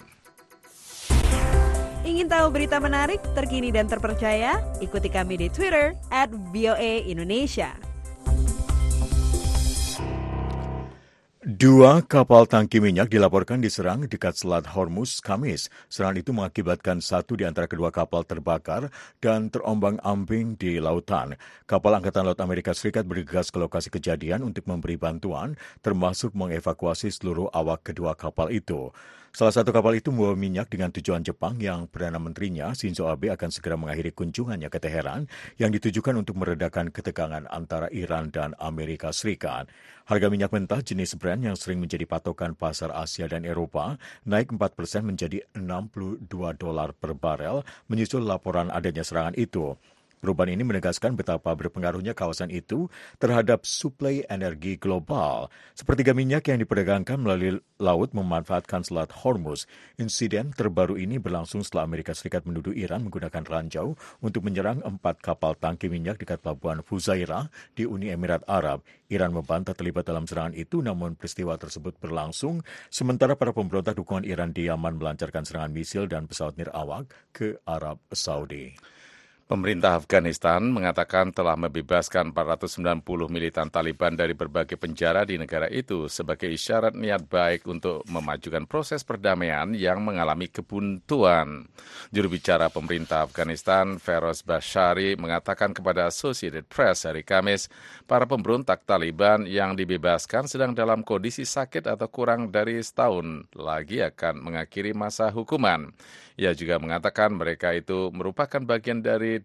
Ingin tahu berita menarik, terkini dan terpercaya? Ikuti kami di Twitter @VOA Indonesia. 2 kapal tangki minyak dilaporkan diserang dekat Selat Hormuz Kamis. Serangan itu mengakibatkan satu di antara kedua kapal terbakar dan terombang-ambing di lautan. Kapal Angkatan Laut Amerika Serikat bergegas ke lokasi kejadian untuk memberi bantuan, termasuk mengevakuasi seluruh awak kedua kapal itu. Salah satu kapal itu membawa minyak dengan tujuan Jepang yang Perdana Menterinya Shinzo Abe akan segera mengakhiri kunjungannya ke Teheran yang ditujukan untuk meredakan ketegangan antara Iran dan Amerika Serikat. Harga minyak mentah jenis Brent yang sering menjadi patokan pasar Asia dan Eropa naik 4% menjadi $62 per barel menyusul laporan adanya serangan itu. Perubahan ini menegaskan betapa berpengaruhnya kawasan itu terhadap suplai energi global. Sepertiga minyak yang diperdagangkan melalui laut memanfaatkan Selat Hormuz. Insiden terbaru ini berlangsung setelah Amerika Serikat menuduh Iran menggunakan ranjau untuk menyerang 4 kapal tangki minyak dekat pelabuhan Fuzairah di Uni Emirat Arab. Iran membantah terlibat dalam serangan itu, namun peristiwa tersebut berlangsung sementara para pemberontak dukungan Iran di Yaman melancarkan serangan misil dan pesawat nirawak ke Arab Saudi. Pemerintah Afghanistan mengatakan telah membebaskan 490 militan Taliban dari berbagai penjara di negara itu sebagai isyarat niat baik untuk memajukan proses perdamaian yang mengalami kebuntuan. Juru bicara pemerintah Afghanistan, Feroz Bashari, mengatakan kepada Associated Press hari Kamis, para pemberontak Taliban yang dibebaskan sedang dalam kondisi sakit atau kurang dari setahun lagi akan mengakhiri masa hukuman. Ia juga mengatakan mereka itu merupakan bagian dari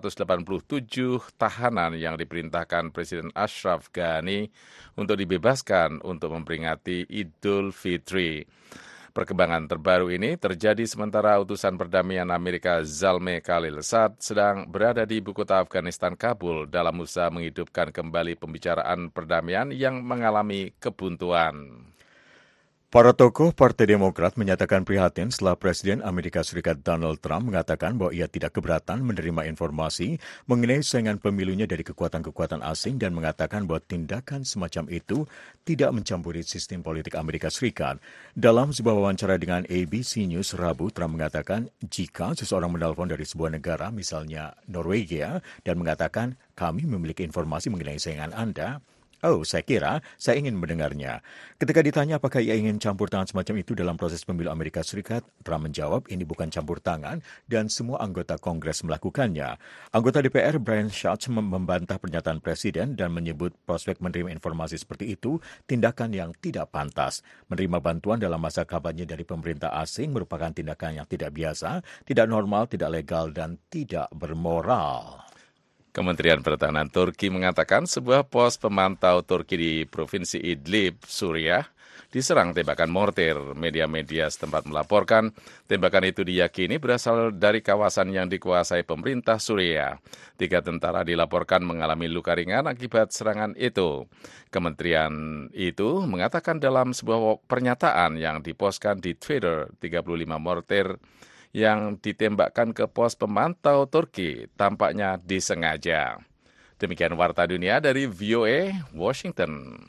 887 tahanan yang diperintahkan Presiden Ashraf Ghani untuk dibebaskan untuk memperingati Idul Fitri. Perkembangan terbaru ini terjadi sementara utusan perdamaian Amerika Zalmay Khalilzad sedang berada di ibu kota Afghanistan Kabul dalam usaha menghidupkan kembali pembicaraan perdamaian yang mengalami kebuntuan. Para tokoh Partai Demokrat menyatakan prihatin setelah Presiden Amerika Serikat Donald Trump mengatakan bahwa ia tidak keberatan menerima informasi mengenai saingan pemilunya dari kekuatan-kekuatan asing dan mengatakan bahwa tindakan semacam itu tidak mencampuri sistem politik Amerika Serikat. Dalam sebuah wawancara dengan ABC News Rabu, Trump mengatakan jika seseorang menelpon dari sebuah negara, misalnya Norwegia, dan mengatakan kami memiliki informasi mengenai saingan Anda, saya kira saya ingin mendengarnya. Ketika ditanya apakah ia ingin campur tangan semacam itu dalam proses pemilu Amerika Serikat, Trump menjawab ini bukan campur tangan dan semua anggota Kongres melakukannya. Anggota DPR Brian Schatz membantah pernyataan Presiden dan menyebut prospek menerima informasi seperti itu tindakan yang tidak pantas. Menerima bantuan dalam masa kampanye dari pemerintah asing merupakan tindakan yang tidak biasa, tidak normal, tidak legal, dan tidak bermoral. Kementerian Pertahanan Turki mengatakan sebuah pos pemantau Turki di Provinsi Idlib, Suriah, diserang tembakan mortir. Media-media setempat melaporkan tembakan itu diyakini berasal dari kawasan yang dikuasai pemerintah Suriah. 3 tentara dilaporkan mengalami luka ringan akibat serangan itu. Kementerian itu mengatakan dalam sebuah pernyataan yang diposkan di Twitter, 35 mortir yang ditembakkan ke pos pemantau Turki tampaknya disengaja. Demikian Warta Dunia dari VOA Washington.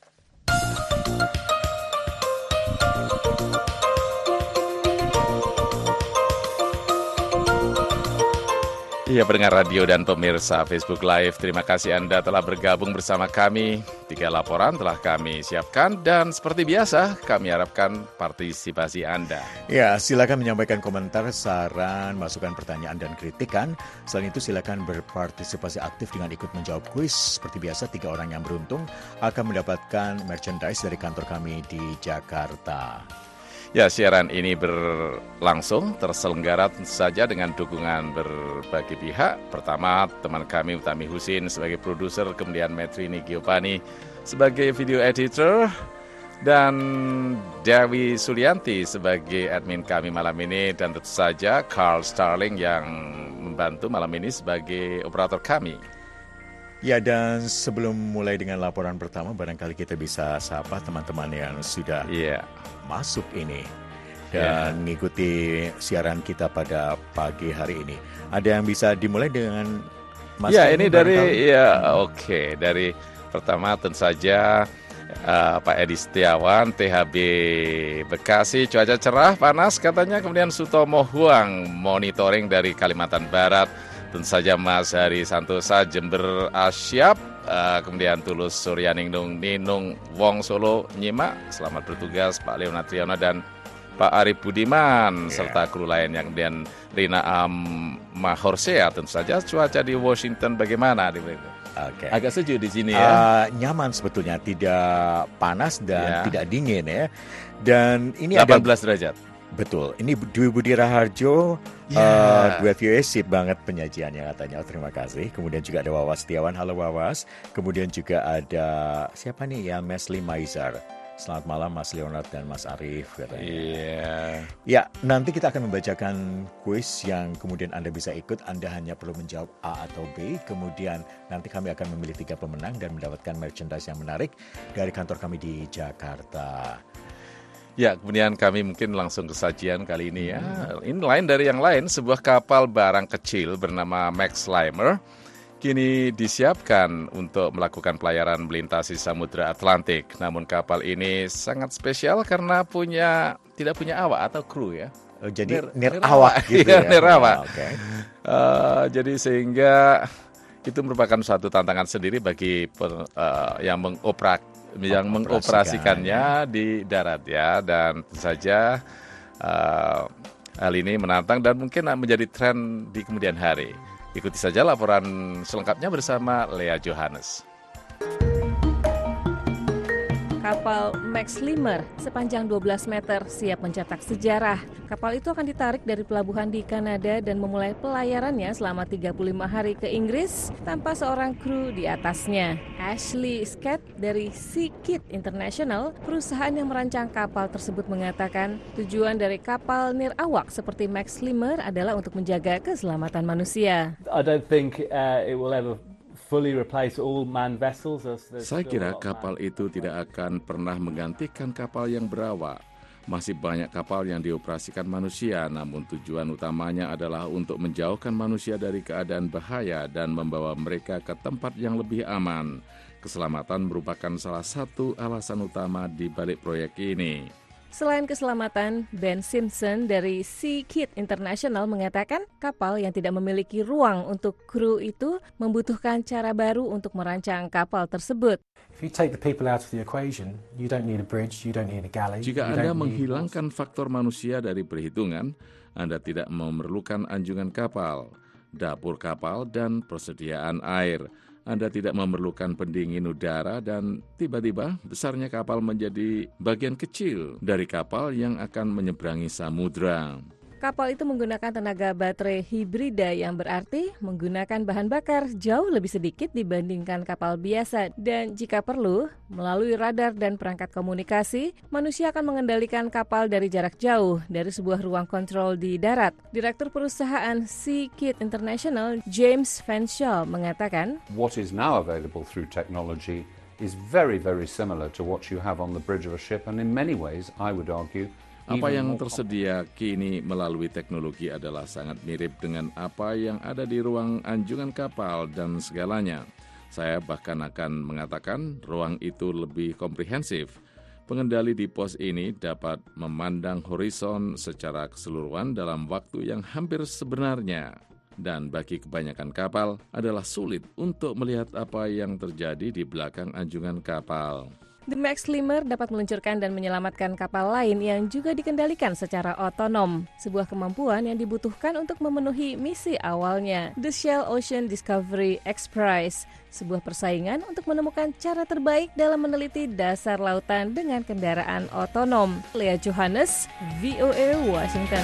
Iya, pendengar radio dan pemirsa Facebook Live, terima kasih Anda telah bergabung bersama kami. 3 laporan telah kami siapkan dan seperti biasa kami harapkan partisipasi Anda. Ya, silakan menyampaikan komentar, saran, masukan, pertanyaan, dan kritikan. Selain itu silakan berpartisipasi aktif dengan ikut menjawab kuis. Seperti biasa 3 orang yang beruntung akan mendapatkan merchandise dari kantor kami di Jakarta. Ya, siaran ini berlangsung terselenggara saja dengan dukungan berbagai pihak. Pertama, teman kami Utami Husin sebagai produser, kemudian Metrini Giovanni sebagai video editor, dan Dewi Sulianti sebagai admin kami malam ini, dan tentu saja Carl Starling yang membantu malam ini sebagai operator kami. Ya, dan sebelum mulai dengan laporan pertama, barangkali kita bisa sapa teman-teman yang sudah masuk ini dan mengikuti siaran kita pada pagi hari ini. Ada yang bisa dimulai dengan Mas? Ya, ini dari dari pertama tentu saja Pak Edi Setiawan, THB Bekasi, cuaca cerah, panas katanya. Kemudian Sutomo Huang, monitoring dari Kalimantan Barat. Tentu saja Mas Hari Santosa, Jember Asyap, kemudian Tulus Suryaningrum, Ninung Wong Solo nyimak. Selamat bertugas Pak Leonard Triyono dan Pak Arif Budiman serta kru lain yang kemudian Rina Mahorsea. Tentu saja cuaca di Washington bagaimana di itu? Agak sejuk di sini ya. Nyaman sebetulnya, tidak panas dan tidak dingin ya. Dan ini 18 derajat. Betul. Ini Dwi Budi Raharjo, duet VOA sip banget penyajiannya katanya. Terima kasih. Kemudian juga ada Wawas Setiawan. Halo Wawas. Kemudian juga ada siapa nih ya, Mesli Maizar. Selamat malam Mas Leonard dan Mas Arif katanya. Ya, nanti kita akan membacakan kuis yang kemudian Anda bisa ikut. Anda hanya perlu menjawab A atau B. Kemudian nanti kami akan memilih 3 pemenang dan mendapatkan merchandise yang menarik dari kantor kami di Jakarta. Ya, kemudian kami mungkin langsung ke sajian kali ini ya. Ini lain dari yang lain, sebuah kapal barang kecil bernama Max Limer kini disiapkan untuk melakukan pelayaran melintasi Samudra Atlantik. Namun kapal ini sangat spesial karena tidak punya awak atau kru ya. Jadi nirawak gitu ya. Nirawak. Jadi sehingga itu merupakan suatu tantangan sendiri bagi yang mengoperasikannya di darat ya. Dan tentu saja hal ini menantang dan mungkin menjadi tren di kemudian hari. Ikuti saja laporan selengkapnya bersama Lea Johannes. Kapal Max Limer sepanjang 12 meter siap mencetak sejarah. Kapal itu akan ditarik dari pelabuhan di Kanada dan memulai pelayarannya selama 35 hari ke Inggris tanpa seorang kru di atasnya. Ashley Scott dari Seakit International, perusahaan yang merancang kapal tersebut mengatakan tujuan dari kapal nirawak seperti Max Limer adalah untuk menjaga keselamatan manusia. I don't think it will ever fully replace all manned vessels. Saya kira kapal itu tidak akan pernah menggantikan kapal yang berawak. Masih banyak kapal yang dioperasikan manusia, namun tujuan utamanya adalah untuk menjauhkan manusia dari keadaan bahaya dan membawa mereka ke tempat yang lebih aman. Keselamatan merupakan salah satu alasan utama di balik proyek ini. Selain keselamatan, Ben Simpson dari Seakit International mengatakan kapal yang tidak memiliki ruang untuk kru itu membutuhkan cara baru untuk merancang kapal tersebut. Jika Anda menghilangkan faktor manusia dari perhitungan, Anda tidak memerlukan anjungan kapal, dapur kapal, dan persediaan air. Anda tidak memerlukan pendingin udara dan tiba-tiba besarnya kapal menjadi bagian kecil dari kapal yang akan menyeberangi samudra. Kapal itu menggunakan tenaga baterai hibrida yang berarti menggunakan bahan bakar jauh lebih sedikit dibandingkan kapal biasa. Dan jika perlu, melalui radar dan perangkat komunikasi, manusia akan mengendalikan kapal dari jarak jauh dari sebuah ruang kontrol di darat. Direktur perusahaan Seakit International, James Fanshaw, mengatakan, What is now available through technology is very, very similar to what you have on the bridge of a ship, and in many ways, I would argue, apa yang tersedia kini melalui teknologi adalah sangat mirip dengan apa yang ada di ruang anjungan kapal dan segalanya. Saya bahkan akan mengatakan ruang itu lebih komprehensif. Pengendali di pos ini dapat memandang horizon secara keseluruhan dalam waktu yang hampir sebenarnya. Dan bagi kebanyakan kapal adalah sulit untuk melihat apa yang terjadi di belakang anjungan kapal. The Max Limer dapat meluncurkan dan menyelamatkan kapal lain yang juga dikendalikan secara otonom. Sebuah kemampuan yang dibutuhkan untuk memenuhi misi awalnya, The Shell Ocean Discovery X-Prize, sebuah persaingan untuk menemukan cara terbaik dalam meneliti dasar lautan dengan kendaraan otonom. Lea Johannes, VOA Washington.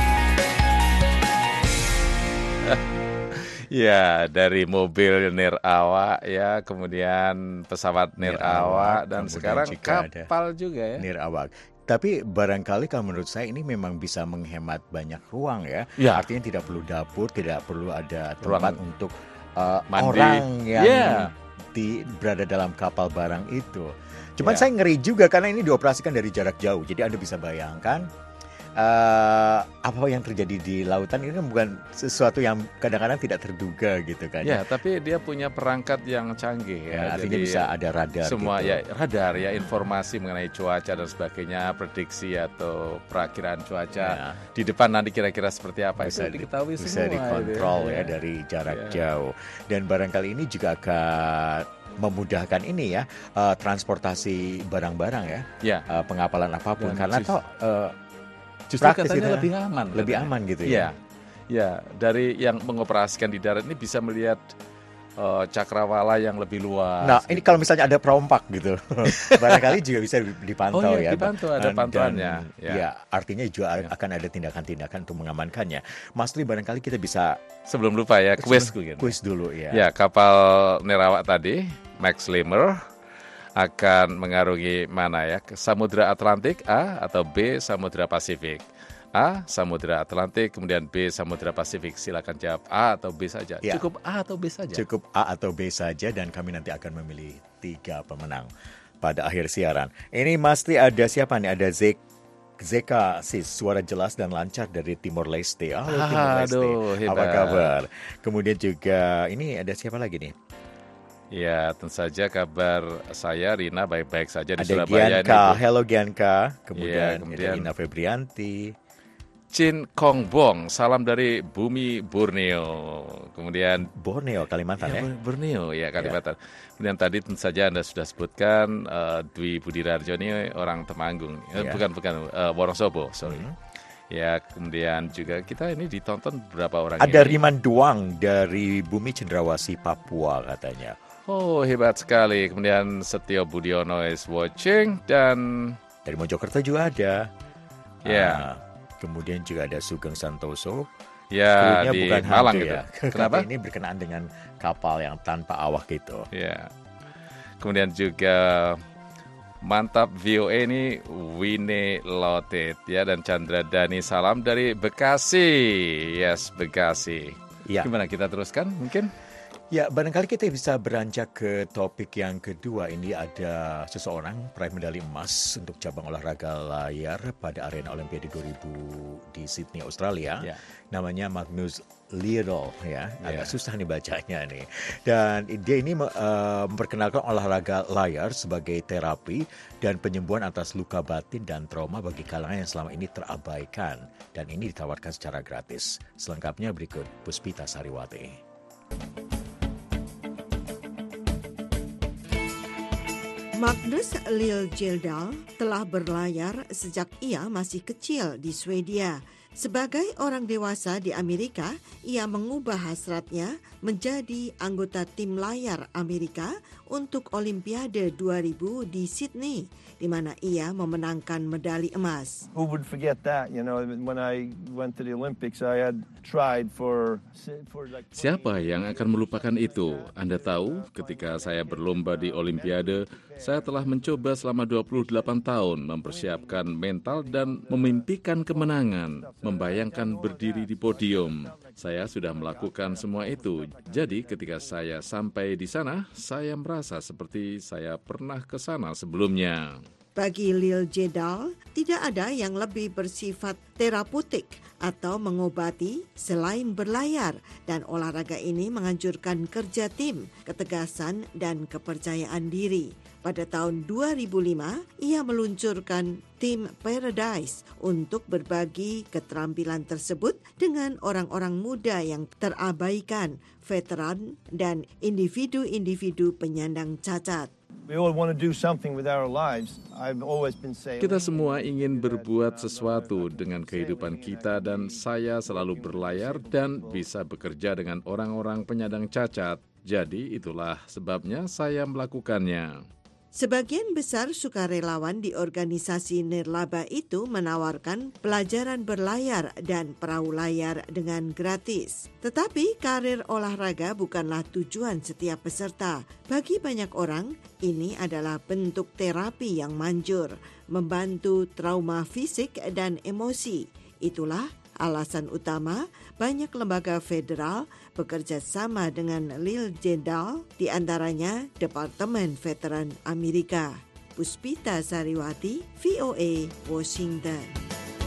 Ya, dari mobil nirawak ya, kemudian pesawat nirawak dan sekarang kapal juga ya. Nirawak. Tapi barangkali kalau menurut saya ini memang bisa menghemat banyak ruang ya. Artinya tidak perlu dapur, tidak perlu ada tempat untuk orang yang berada dalam kapal barang itu. Cuman saya ngeri juga karena ini dioperasikan dari jarak jauh. Jadi Anda bisa bayangkan apa yang terjadi di lautan ini kan bukan sesuatu yang kadang-kadang tidak terduga gitu kan. Ya, tapi dia punya perangkat yang canggih ya. Artinya bisa ada radar semua gitu. Ya, radar ya, informasi mengenai cuaca dan sebagainya, prediksi atau perakiraan cuaca di depan nanti kira-kira seperti apa bisa itu diketahui bisa semua. Dikontrol ya dari jarak jauh. Dan barangkali ini juga akan memudahkan ini ya, transportasi barang-barang ya, pengapalan apapun, karena toh justru katanya lebih aman. Lebih aman gitu ya. Ya, dari yang mengoperasikan di darat ini bisa melihat cakrawala yang lebih luas. Nah, ini kalau misalnya ada perompak gitu, barangkali juga bisa dipantau ya. Dipantau, ada pantuannya. Ya, artinya juga akan ada tindakan-tindakan untuk mengamankannya. Mas Tri, barangkali kita bisa sebelum lupa ya, kuis dulu ya. Ya, kapal nerawak tadi, Max Limmer akan mengarungi mana ya? Samudra Atlantik A atau B Samudra Pasifik? A, Samudra Atlantik, kemudian B, Samudra Pasifik. Silakan jawab A atau B saja. Ya. Cukup A atau B saja? Cukup A atau B saja, dan kami nanti akan memilih 3 pemenang pada akhir siaran. Ini pasti ada siapa nih? Ada Zeka Sis, suara jelas dan lancar dari Timor Leste. Timor Leste. Apa kabar? Kemudian juga ini ada siapa lagi nih? Ya, tentu saja kabar saya Rina baik-baik saja di ada Surabaya. Gianca, hello Gianca. Kemudian ada Ina Febrianti. Chin Kong Bong, salam dari Bumi Borneo. Kemudian Borneo, Kalimantan ya? Borneo, ya Kalimantan. Kemudian tadi tentu saja Anda sudah sebutkan Dwi Budiarjo ini orang Temanggung. Bukan, Wonosobo, sorry. Ya, kemudian juga kita ini ditonton beberapa orang. Ada Riman Duang dari Bumi Cendrawasih, Papua katanya. Oh, hebat sekali. Kemudian Setio Budiono is watching, dan dari Mojokerto juga ada. Ya. Kemudian juga ada Sugeng Santoso. Ya, di bukan Malang hantu, gitu. Ya. Kenapa? Ini berkenaan dengan kapal yang tanpa awak gitu. Ya. Kemudian juga mantap VOA ini Wine Lotet ya, dan Chandra Dani, salam dari Bekasi. Yes, Bekasi. Ya. Gimana kita teruskan mungkin? Ya, barangkali kita bisa beranjak ke topik yang kedua. Ini ada seseorang peraih medali emas untuk cabang olahraga layar pada arena Olimpiade 2000 di Sydney, Australia. Ya. Namanya Magnus Liedel ya. Agak susah nih bacanya nih. Dan dia ini memperkenalkan olahraga layar sebagai terapi dan penyembuhan atas luka batin dan trauma bagi kalangan yang selama ini terabaikan. Dan ini ditawarkan secara gratis. Selengkapnya berikut Puspita Sariwati. Magnus Liedel telah berlayar sejak ia masih kecil di Swedia. Sebagai orang dewasa di Amerika, ia mengubah hasratnya menjadi anggota tim layar Amerika untuk Olimpiade 2000 di Sydney, di mana ia memenangkan medali emas. Who would forget that? You know, when I went to the Olympics, I had tried for like... Siapa yang akan melupakan itu? Anda tahu, ketika saya berlomba di Olimpiade, saya telah mencoba selama 28 tahun mempersiapkan mental dan memimpikan kemenangan, membayangkan berdiri di podium. Saya sudah melakukan semua itu. Jadi ketika saya sampai di sana, saya merasa seperti saya pernah ke sana sebelumnya. Bagi Liedel, tidak ada yang lebih bersifat terapeutik atau mengobati selain berlayar, dan olahraga ini menganjurkan kerja tim, ketegasan, dan kepercayaan diri. Pada tahun 2005, ia meluncurkan tim Paradise untuk berbagi keterampilan tersebut dengan orang-orang muda yang terabaikan, veteran, dan individu-individu penyandang cacat. Kita semua ingin berbuat sesuatu dengan kehidupan kita, dan saya selalu berlayar dan bisa bekerja dengan orang-orang penyandang cacat. Jadi itulah sebabnya saya melakukannya. Sebagian besar sukarelawan di organisasi nirlaba itu menawarkan pelajaran berlayar dan perahu layar dengan gratis. Tetapi karir olahraga bukanlah tujuan setiap peserta. Bagi banyak orang, ini adalah bentuk terapi yang manjur, membantu trauma fisik dan emosi. Itulah alasan utama banyak lembaga federal bekerja sama dengan Liedel, di antaranya Departemen Veteran Amerika. Puspita Sariwati, VOA, Washington.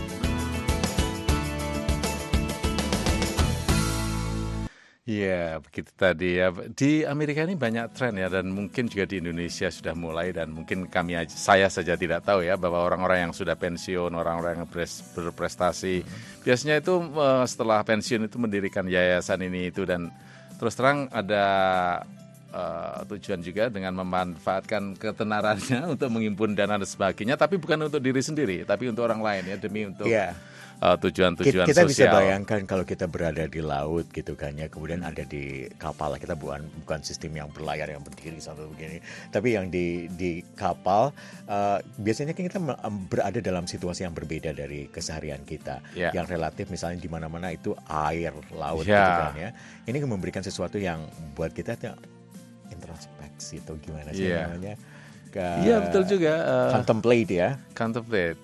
Ya, begitu tadi ya. Di Amerika ini banyak tren ya, dan mungkin juga di Indonesia sudah mulai, dan mungkin saya saja tidak tahu ya, bahwa orang-orang yang sudah pensiun, orang-orang yang berprestasi, biasanya itu setelah pensiun itu mendirikan yayasan ini itu, dan terus terang ada tujuan juga dengan memanfaatkan ketenarannya untuk menghimpun dana dan sebagainya, tapi bukan untuk diri sendiri, tapi untuk orang lain ya, demi untuk tujuan-tujuan kita sosial. Bisa bayangkan kalau kita berada di laut gitu kan ya, kemudian ada di kapal, kita bukan sistem yang berlayar yang berdiri sampai begini, tapi yang di kapal biasanya kan kita berada dalam situasi yang berbeda dari keseharian kita, yang relatif misalnya di mana-mana itu air, laut gitu kan ya. Ini memberikan sesuatu yang buat kita introspeksi atau gimana sih namanya? Iya betul juga. Contemplate ya. Contemplate.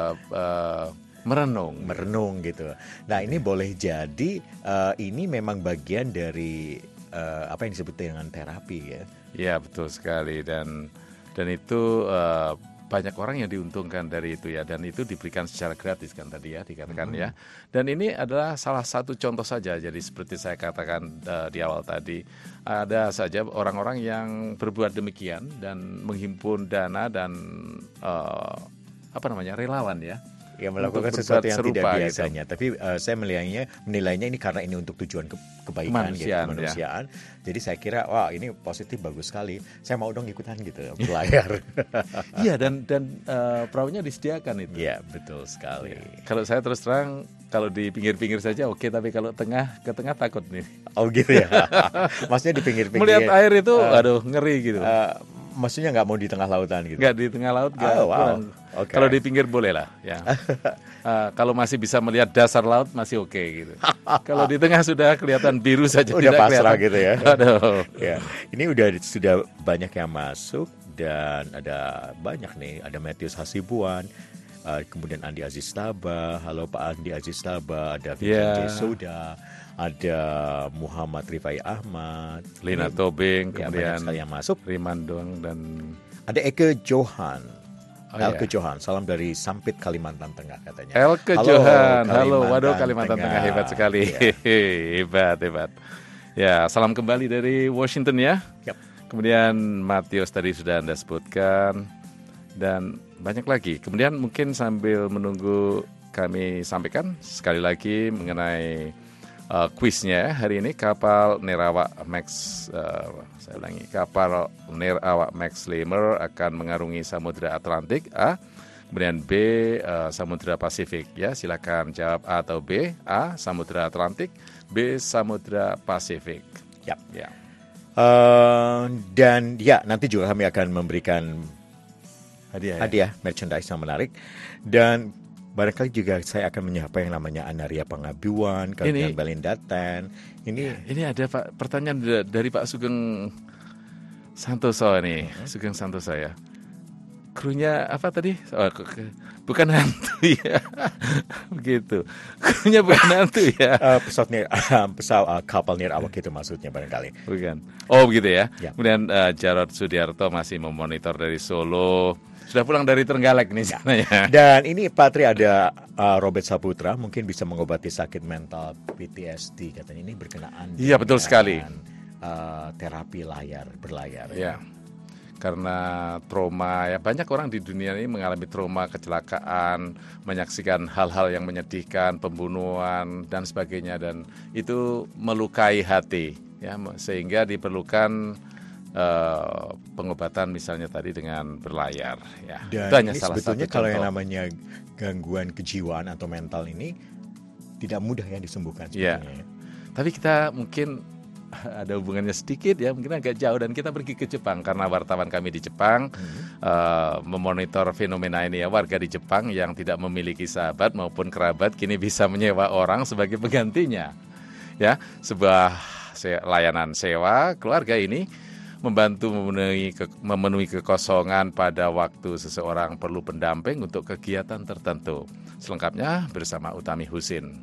Merenung gitu. Nah ini boleh jadi ini memang bagian dari apa yang disebut dengan terapi ya. Iya betul sekali, dan itu banyak orang yang diuntungkan dari itu ya, dan itu diberikan secara gratis kan tadi ya dikatakan ya. Dan ini adalah salah satu contoh saja. Jadi seperti saya katakan di awal tadi, ada saja orang-orang yang berbuat demikian dan menghimpun dana dan relawan ya. Ya melakukan sesuatu yang tidak biasanya, gitu. Tapi saya menilainya ini karena ini untuk tujuan kebaikan kemanusiaan. Jadi saya kira wah ini positif, bagus sekali. Saya mau dong ikutan gitu berlayar. Iya dan perahunya disediakan itu. Iya betul sekali. Ya. Kalau saya terus terang kalau di pinggir-pinggir saja oke, tapi kalau ke tengah takut nih. Oh gitu ya. Maksudnya di pinggir-pinggir. Melihat air itu aduh ngeri gitu. Maksudnya nggak mau di tengah lautan gitu? Nggak di tengah laut, nggak. Okay. Kalau di pinggir boleh lah. Ya. Kalau masih bisa melihat dasar laut masih oke gitu. Kalau di tengah sudah kelihatan biru saja udah tidak pasrah kelihatan. Gitu ya. Aduh. Ya. Ini sudah banyak yang masuk dan ada banyak nih. Ada Matius Hasibuan, kemudian Andi Aziz Taba. Halo Pak Andi Aziz Taba. Ada Vincent Jesuda. Ada Muhammad Rifai Ahmad, Lina Tobing, kemudian yang masuk, Rimandong, dan ada Eke Johan. Elke Johan, salam dari Sampit, Kalimantan Tengah katanya. Elke Johan, halo, waduh Kalimantan Tengah hebat sekali, hebat. Ya, salam kembali dari Washington ya. Yep. Kemudian Matius tadi sudah Anda sebutkan, dan banyak lagi. Kemudian mungkin sambil menunggu kami sampaikan sekali lagi mengenai kuisnya hari ini. Kapal Nerawak Max kapal Nerawak Max Lemur akan mengarungi Samudra Atlantik A, kemudian B Samudra Pasifik ya. Silakan jawab A atau B. A Samudra Atlantik, B Samudra Pasifik. Ya. Dan ya nanti juga kami akan memberikan hadiah merchandise yang menarik, dan barangkali juga saya akan menyapa yang namanya Anaria Pangabuan, kemudian Belinda Ten. Ini ada Pak pertanyaan dari Pak Sugeng Santoso nih, Sugeng Santoso ya. Krunya apa tadi? Bukan hantu ya, begitu. Krunya bukan hantu ya. Pesawat kapal Nerawak itu maksudnya barangkali. Bukan. Oh begitu ya. Kemudian Jarod Sudiarto masih memonitor dari Solo. Sudah pulang dari Trenggalek nih sananya. Dan ini Patri ada Robert Saputra, mungkin bisa mengobati sakit mental PTSD katanya. Ini berkenaan Iya betul sekali. Terapi berlayar. Ya. Karena trauma ya, banyak orang di dunia ini mengalami trauma, kecelakaan, menyaksikan hal-hal yang menyedihkan, pembunuhan dan sebagainya, dan itu melukai hati ya, sehingga diperlukan pengobatan misalnya tadi dengan berlayar ya. Dan itu hanya ini salah sebetulnya satu kalau contoh. yang namanya gangguan kejiwaan atau mental ini tidak mudah ya disembuhkan ya. sebenarnya. Tapi kita mungkin ada hubungannya sedikit ya, mungkin agak jauh, dan kita pergi ke Jepang karena wartawan kami di Jepang memonitor fenomena ini ya. Warga di Jepang yang tidak memiliki sahabat maupun kerabat kini bisa menyewa orang sebagai penggantinya ya. Sebuah layanan sewa keluarga ini membantu memenuhi kekosongan pada waktu seseorang perlu pendamping untuk kegiatan tertentu. Selengkapnya bersama Utami Husin.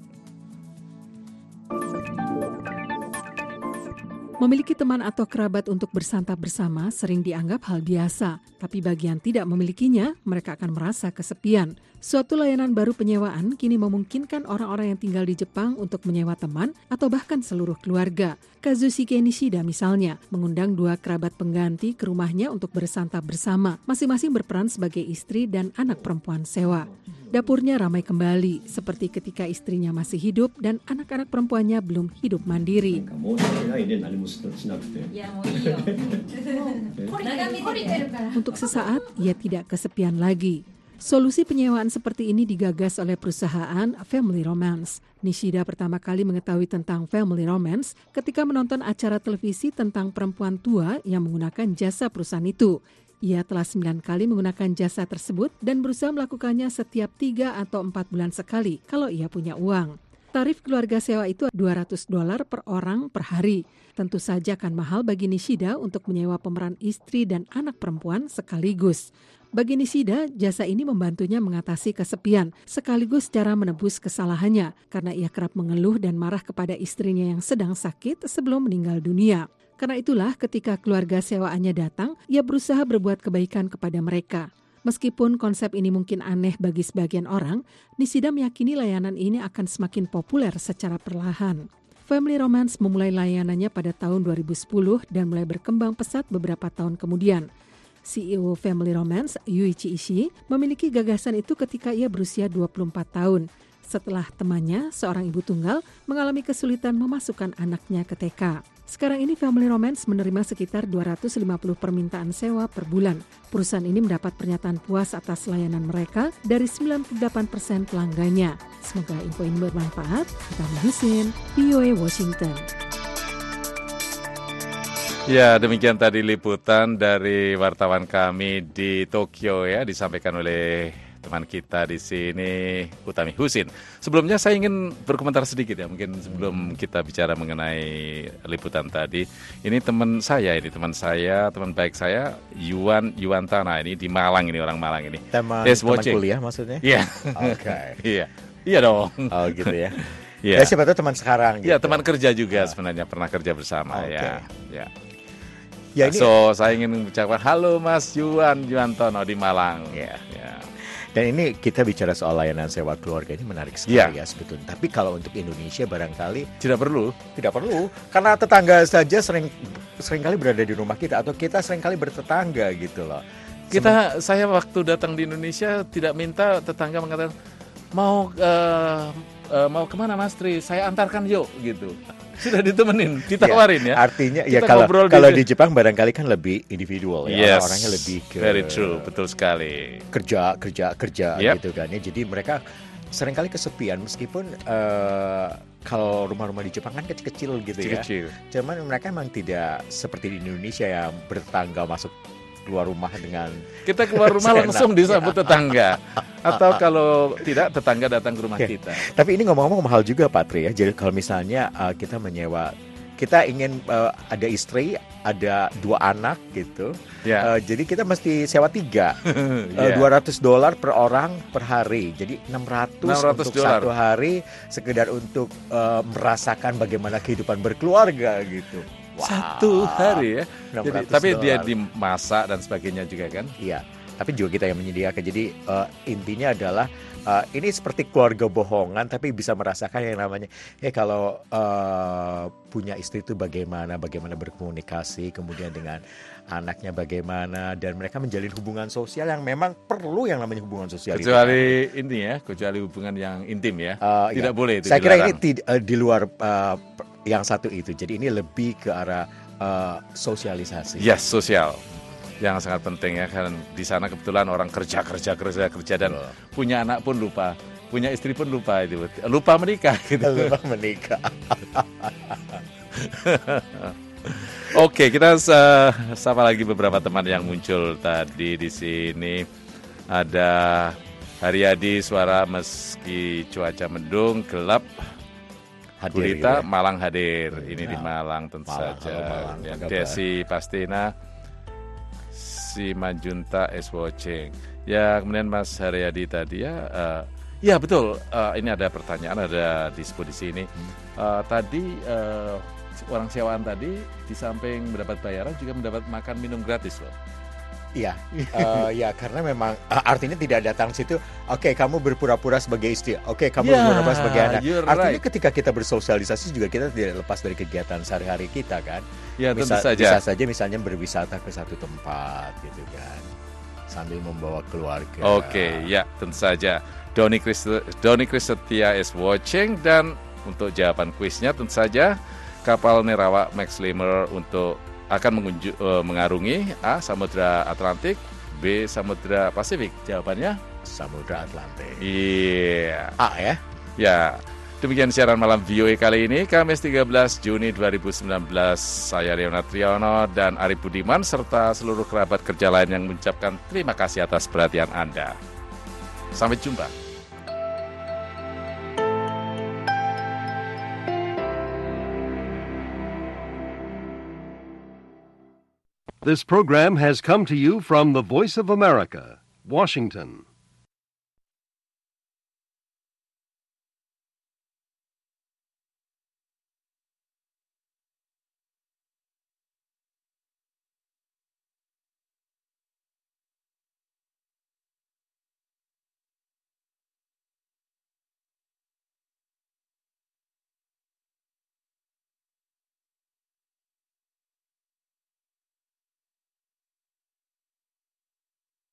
Memiliki teman atau kerabat untuk bersantap bersama sering dianggap hal biasa, tapi bagi yang tidak memilikinya, mereka akan merasa kesepian. Suatu layanan baru penyewaan kini memungkinkan orang-orang yang tinggal di Jepang untuk menyewa teman atau bahkan seluruh keluarga. Kazushige Nishida misalnya, mengundang 2 kerabat pengganti ke rumahnya untuk bersantap bersama, masing-masing berperan sebagai istri dan anak perempuan sewa. Dapurnya ramai kembali, seperti ketika istrinya masih hidup dan anak-anak perempuannya belum hidup mandiri. Untuk sesaat, ia tidak kesepian lagi. Solusi penyewaan seperti ini digagas oleh perusahaan Family Romance. Nishida pertama kali mengetahui tentang Family Romance ketika menonton acara televisi tentang perempuan tua yang menggunakan jasa perusahaan itu. Ia telah 9 kali menggunakan jasa tersebut dan berusaha melakukannya setiap 3 atau 4 bulan sekali kalau ia punya uang. Tarif keluarga sewa itu $200 per orang per hari. Tentu saja akan mahal bagi Nishida untuk menyewa pemeran istri dan anak perempuan sekaligus. Bagi Nishida, jasa ini membantunya mengatasi kesepian, sekaligus cara menebus kesalahannya karena ia kerap mengeluh dan marah kepada istrinya yang sedang sakit sebelum meninggal dunia. Karena itulah ketika keluarga sewaannya datang, ia berusaha berbuat kebaikan kepada mereka. Meskipun konsep ini mungkin aneh bagi sebagian orang, Nishida meyakini layanan ini akan semakin populer secara perlahan. Family Romance memulai layanannya pada tahun 2010 dan mulai berkembang pesat beberapa tahun kemudian. CEO Family Romance, Yuichi Ishii, memiliki gagasan itu ketika ia berusia 24 tahun. Setelah temannya, seorang ibu tunggal, mengalami kesulitan memasukkan anaknya ke TK. Sekarang ini Family Romance menerima sekitar 250 permintaan sewa per bulan. Perusahaan ini mendapat pernyataan puas atas layanan mereka dari 98% pelanggannya. Semoga info ini bermanfaat. Utami Husin, VOA Washington. Ya, demikian tadi liputan dari wartawan kami di Tokyo ya, disampaikan oleh teman kita di sini, Utami Husin. Sebelumnya saya ingin berkomentar sedikit ya, mungkin sebelum kita bicara mengenai liputan tadi. Ini teman baik saya, Yuwantana ini di Malang ini, orang Malang ini. Teman kuliah maksudnya? Iya. Oke. Iya dong. Oh gitu ya. Iya. Ya, siapa tahu teman sekarang. Iya, teman kerja juga sebenarnya, pernah kerja bersama ya. Ya, ini... So, saya ingin mengucapkan halo Mas Yuwantono di Malang. Ya. Dan ini kita bicara soal layanan sewa keluarga ini menarik sekali ya sebetulnya. Tapi kalau untuk Indonesia barangkali tidak perlu, karena tetangga saja seringkali berada di rumah kita atau kita seringkali bertetangga gitu loh. Saya waktu datang di Indonesia tidak minta tetangga mengatakan mau kemana Mas Tri? Saya antarkan yuk gitu. Sudah ditemenin, ditawarin ya. Artinya ya kalau di Jepang barangkali kan lebih individual ya, orangnya lebih ke very true, betul sekali. Kerja gitu kan ya. Jadi mereka seringkali kesepian meskipun kalau rumah-rumah di Jepang kan kecil-kecil gitu ya. Cuman mereka memang tidak seperti di Indonesia yang bertetangga masuk keluar rumah dengan kita keluar rumah langsung disambut tetangga atau kalau tidak tetangga datang ke rumah kita. Tapi ini ngomong-ngomong mahal juga Pak Tri ya. Jadi kalau misalnya kita menyewa, kita ingin ada istri, ada 2 anak gitu. Jadi kita mesti sewa 3. $200 per orang per hari. Jadi 600 untuk $1 hari sekedar untuk merasakan bagaimana kehidupan berkeluarga gitu. Wow. 1 hari ya. Tapi dia dimasak dan sebagainya juga kan? Iya. Tapi juga kita yang menyediakan. Jadi intinya adalah ini seperti keluarga bohongan, tapi bisa merasakan yang namanya kalau punya istri itu bagaimana berkomunikasi, kemudian dengan anaknya bagaimana, dan mereka menjalin hubungan sosial yang memang perlu yang namanya hubungan sosial. Kecuali kecuali hubungan yang intim ya. Tidak boleh itu. Saya kira ini di luar yang satu itu. Jadi ini lebih ke arah sosialisasi. Yes, sosial. Yang sangat penting ya, kan di sana kebetulan orang kerja dan punya anak pun lupa, punya istri pun lupa itu. Lupa menikah gitu. Lupa menikah. Oke, kita sapa lagi beberapa teman yang muncul tadi di sini. Ada Haryadi, suara meski cuaca mendung, gelap. Gurita, Malang hadir. Ini di Malang tentu saja. Desi Pastina, si Majunta is watching. Ya, kemudian Mas Haryadi tadi ya betul. Ini ada pertanyaan, ada disebut di sini. Tadi orang sewaan tadi di samping mendapat bayaran juga mendapat makan minum gratis loh. Iya, ya karena memang artinya tidak datang situ. Oke, kamu berpura-pura sebagai istri. Oke, kamu berpura-pura sebagai anak. Artinya ketika kita bersosialisasi juga kita tidak lepas dari kegiatan sehari-hari kita kan. Ya, tentu saja. Bisa saja misalnya berwisata ke satu tempat gitu kan. sambil membawa keluarga. Oke, ya tentu saja. Doni Krisetia is watching, dan untuk jawaban kuisnya tentu saja kapal Nerawak Max Limmer untuk akan mengarungi A. Samudra Atlantik, B. Samudra Pasifik. Jawabannya Samudra Atlantik. Iya. A ya? Ya. Demikian siaran malam VOA kali ini, Kamis 13 Juni 2019. Saya Leonard Triono dan Ari Budiman serta seluruh kerabat kerja lain yang mengucapkan terima kasih atas perhatian Anda. Sampai jumpa. This program has come to you from the Voice of America, Washington.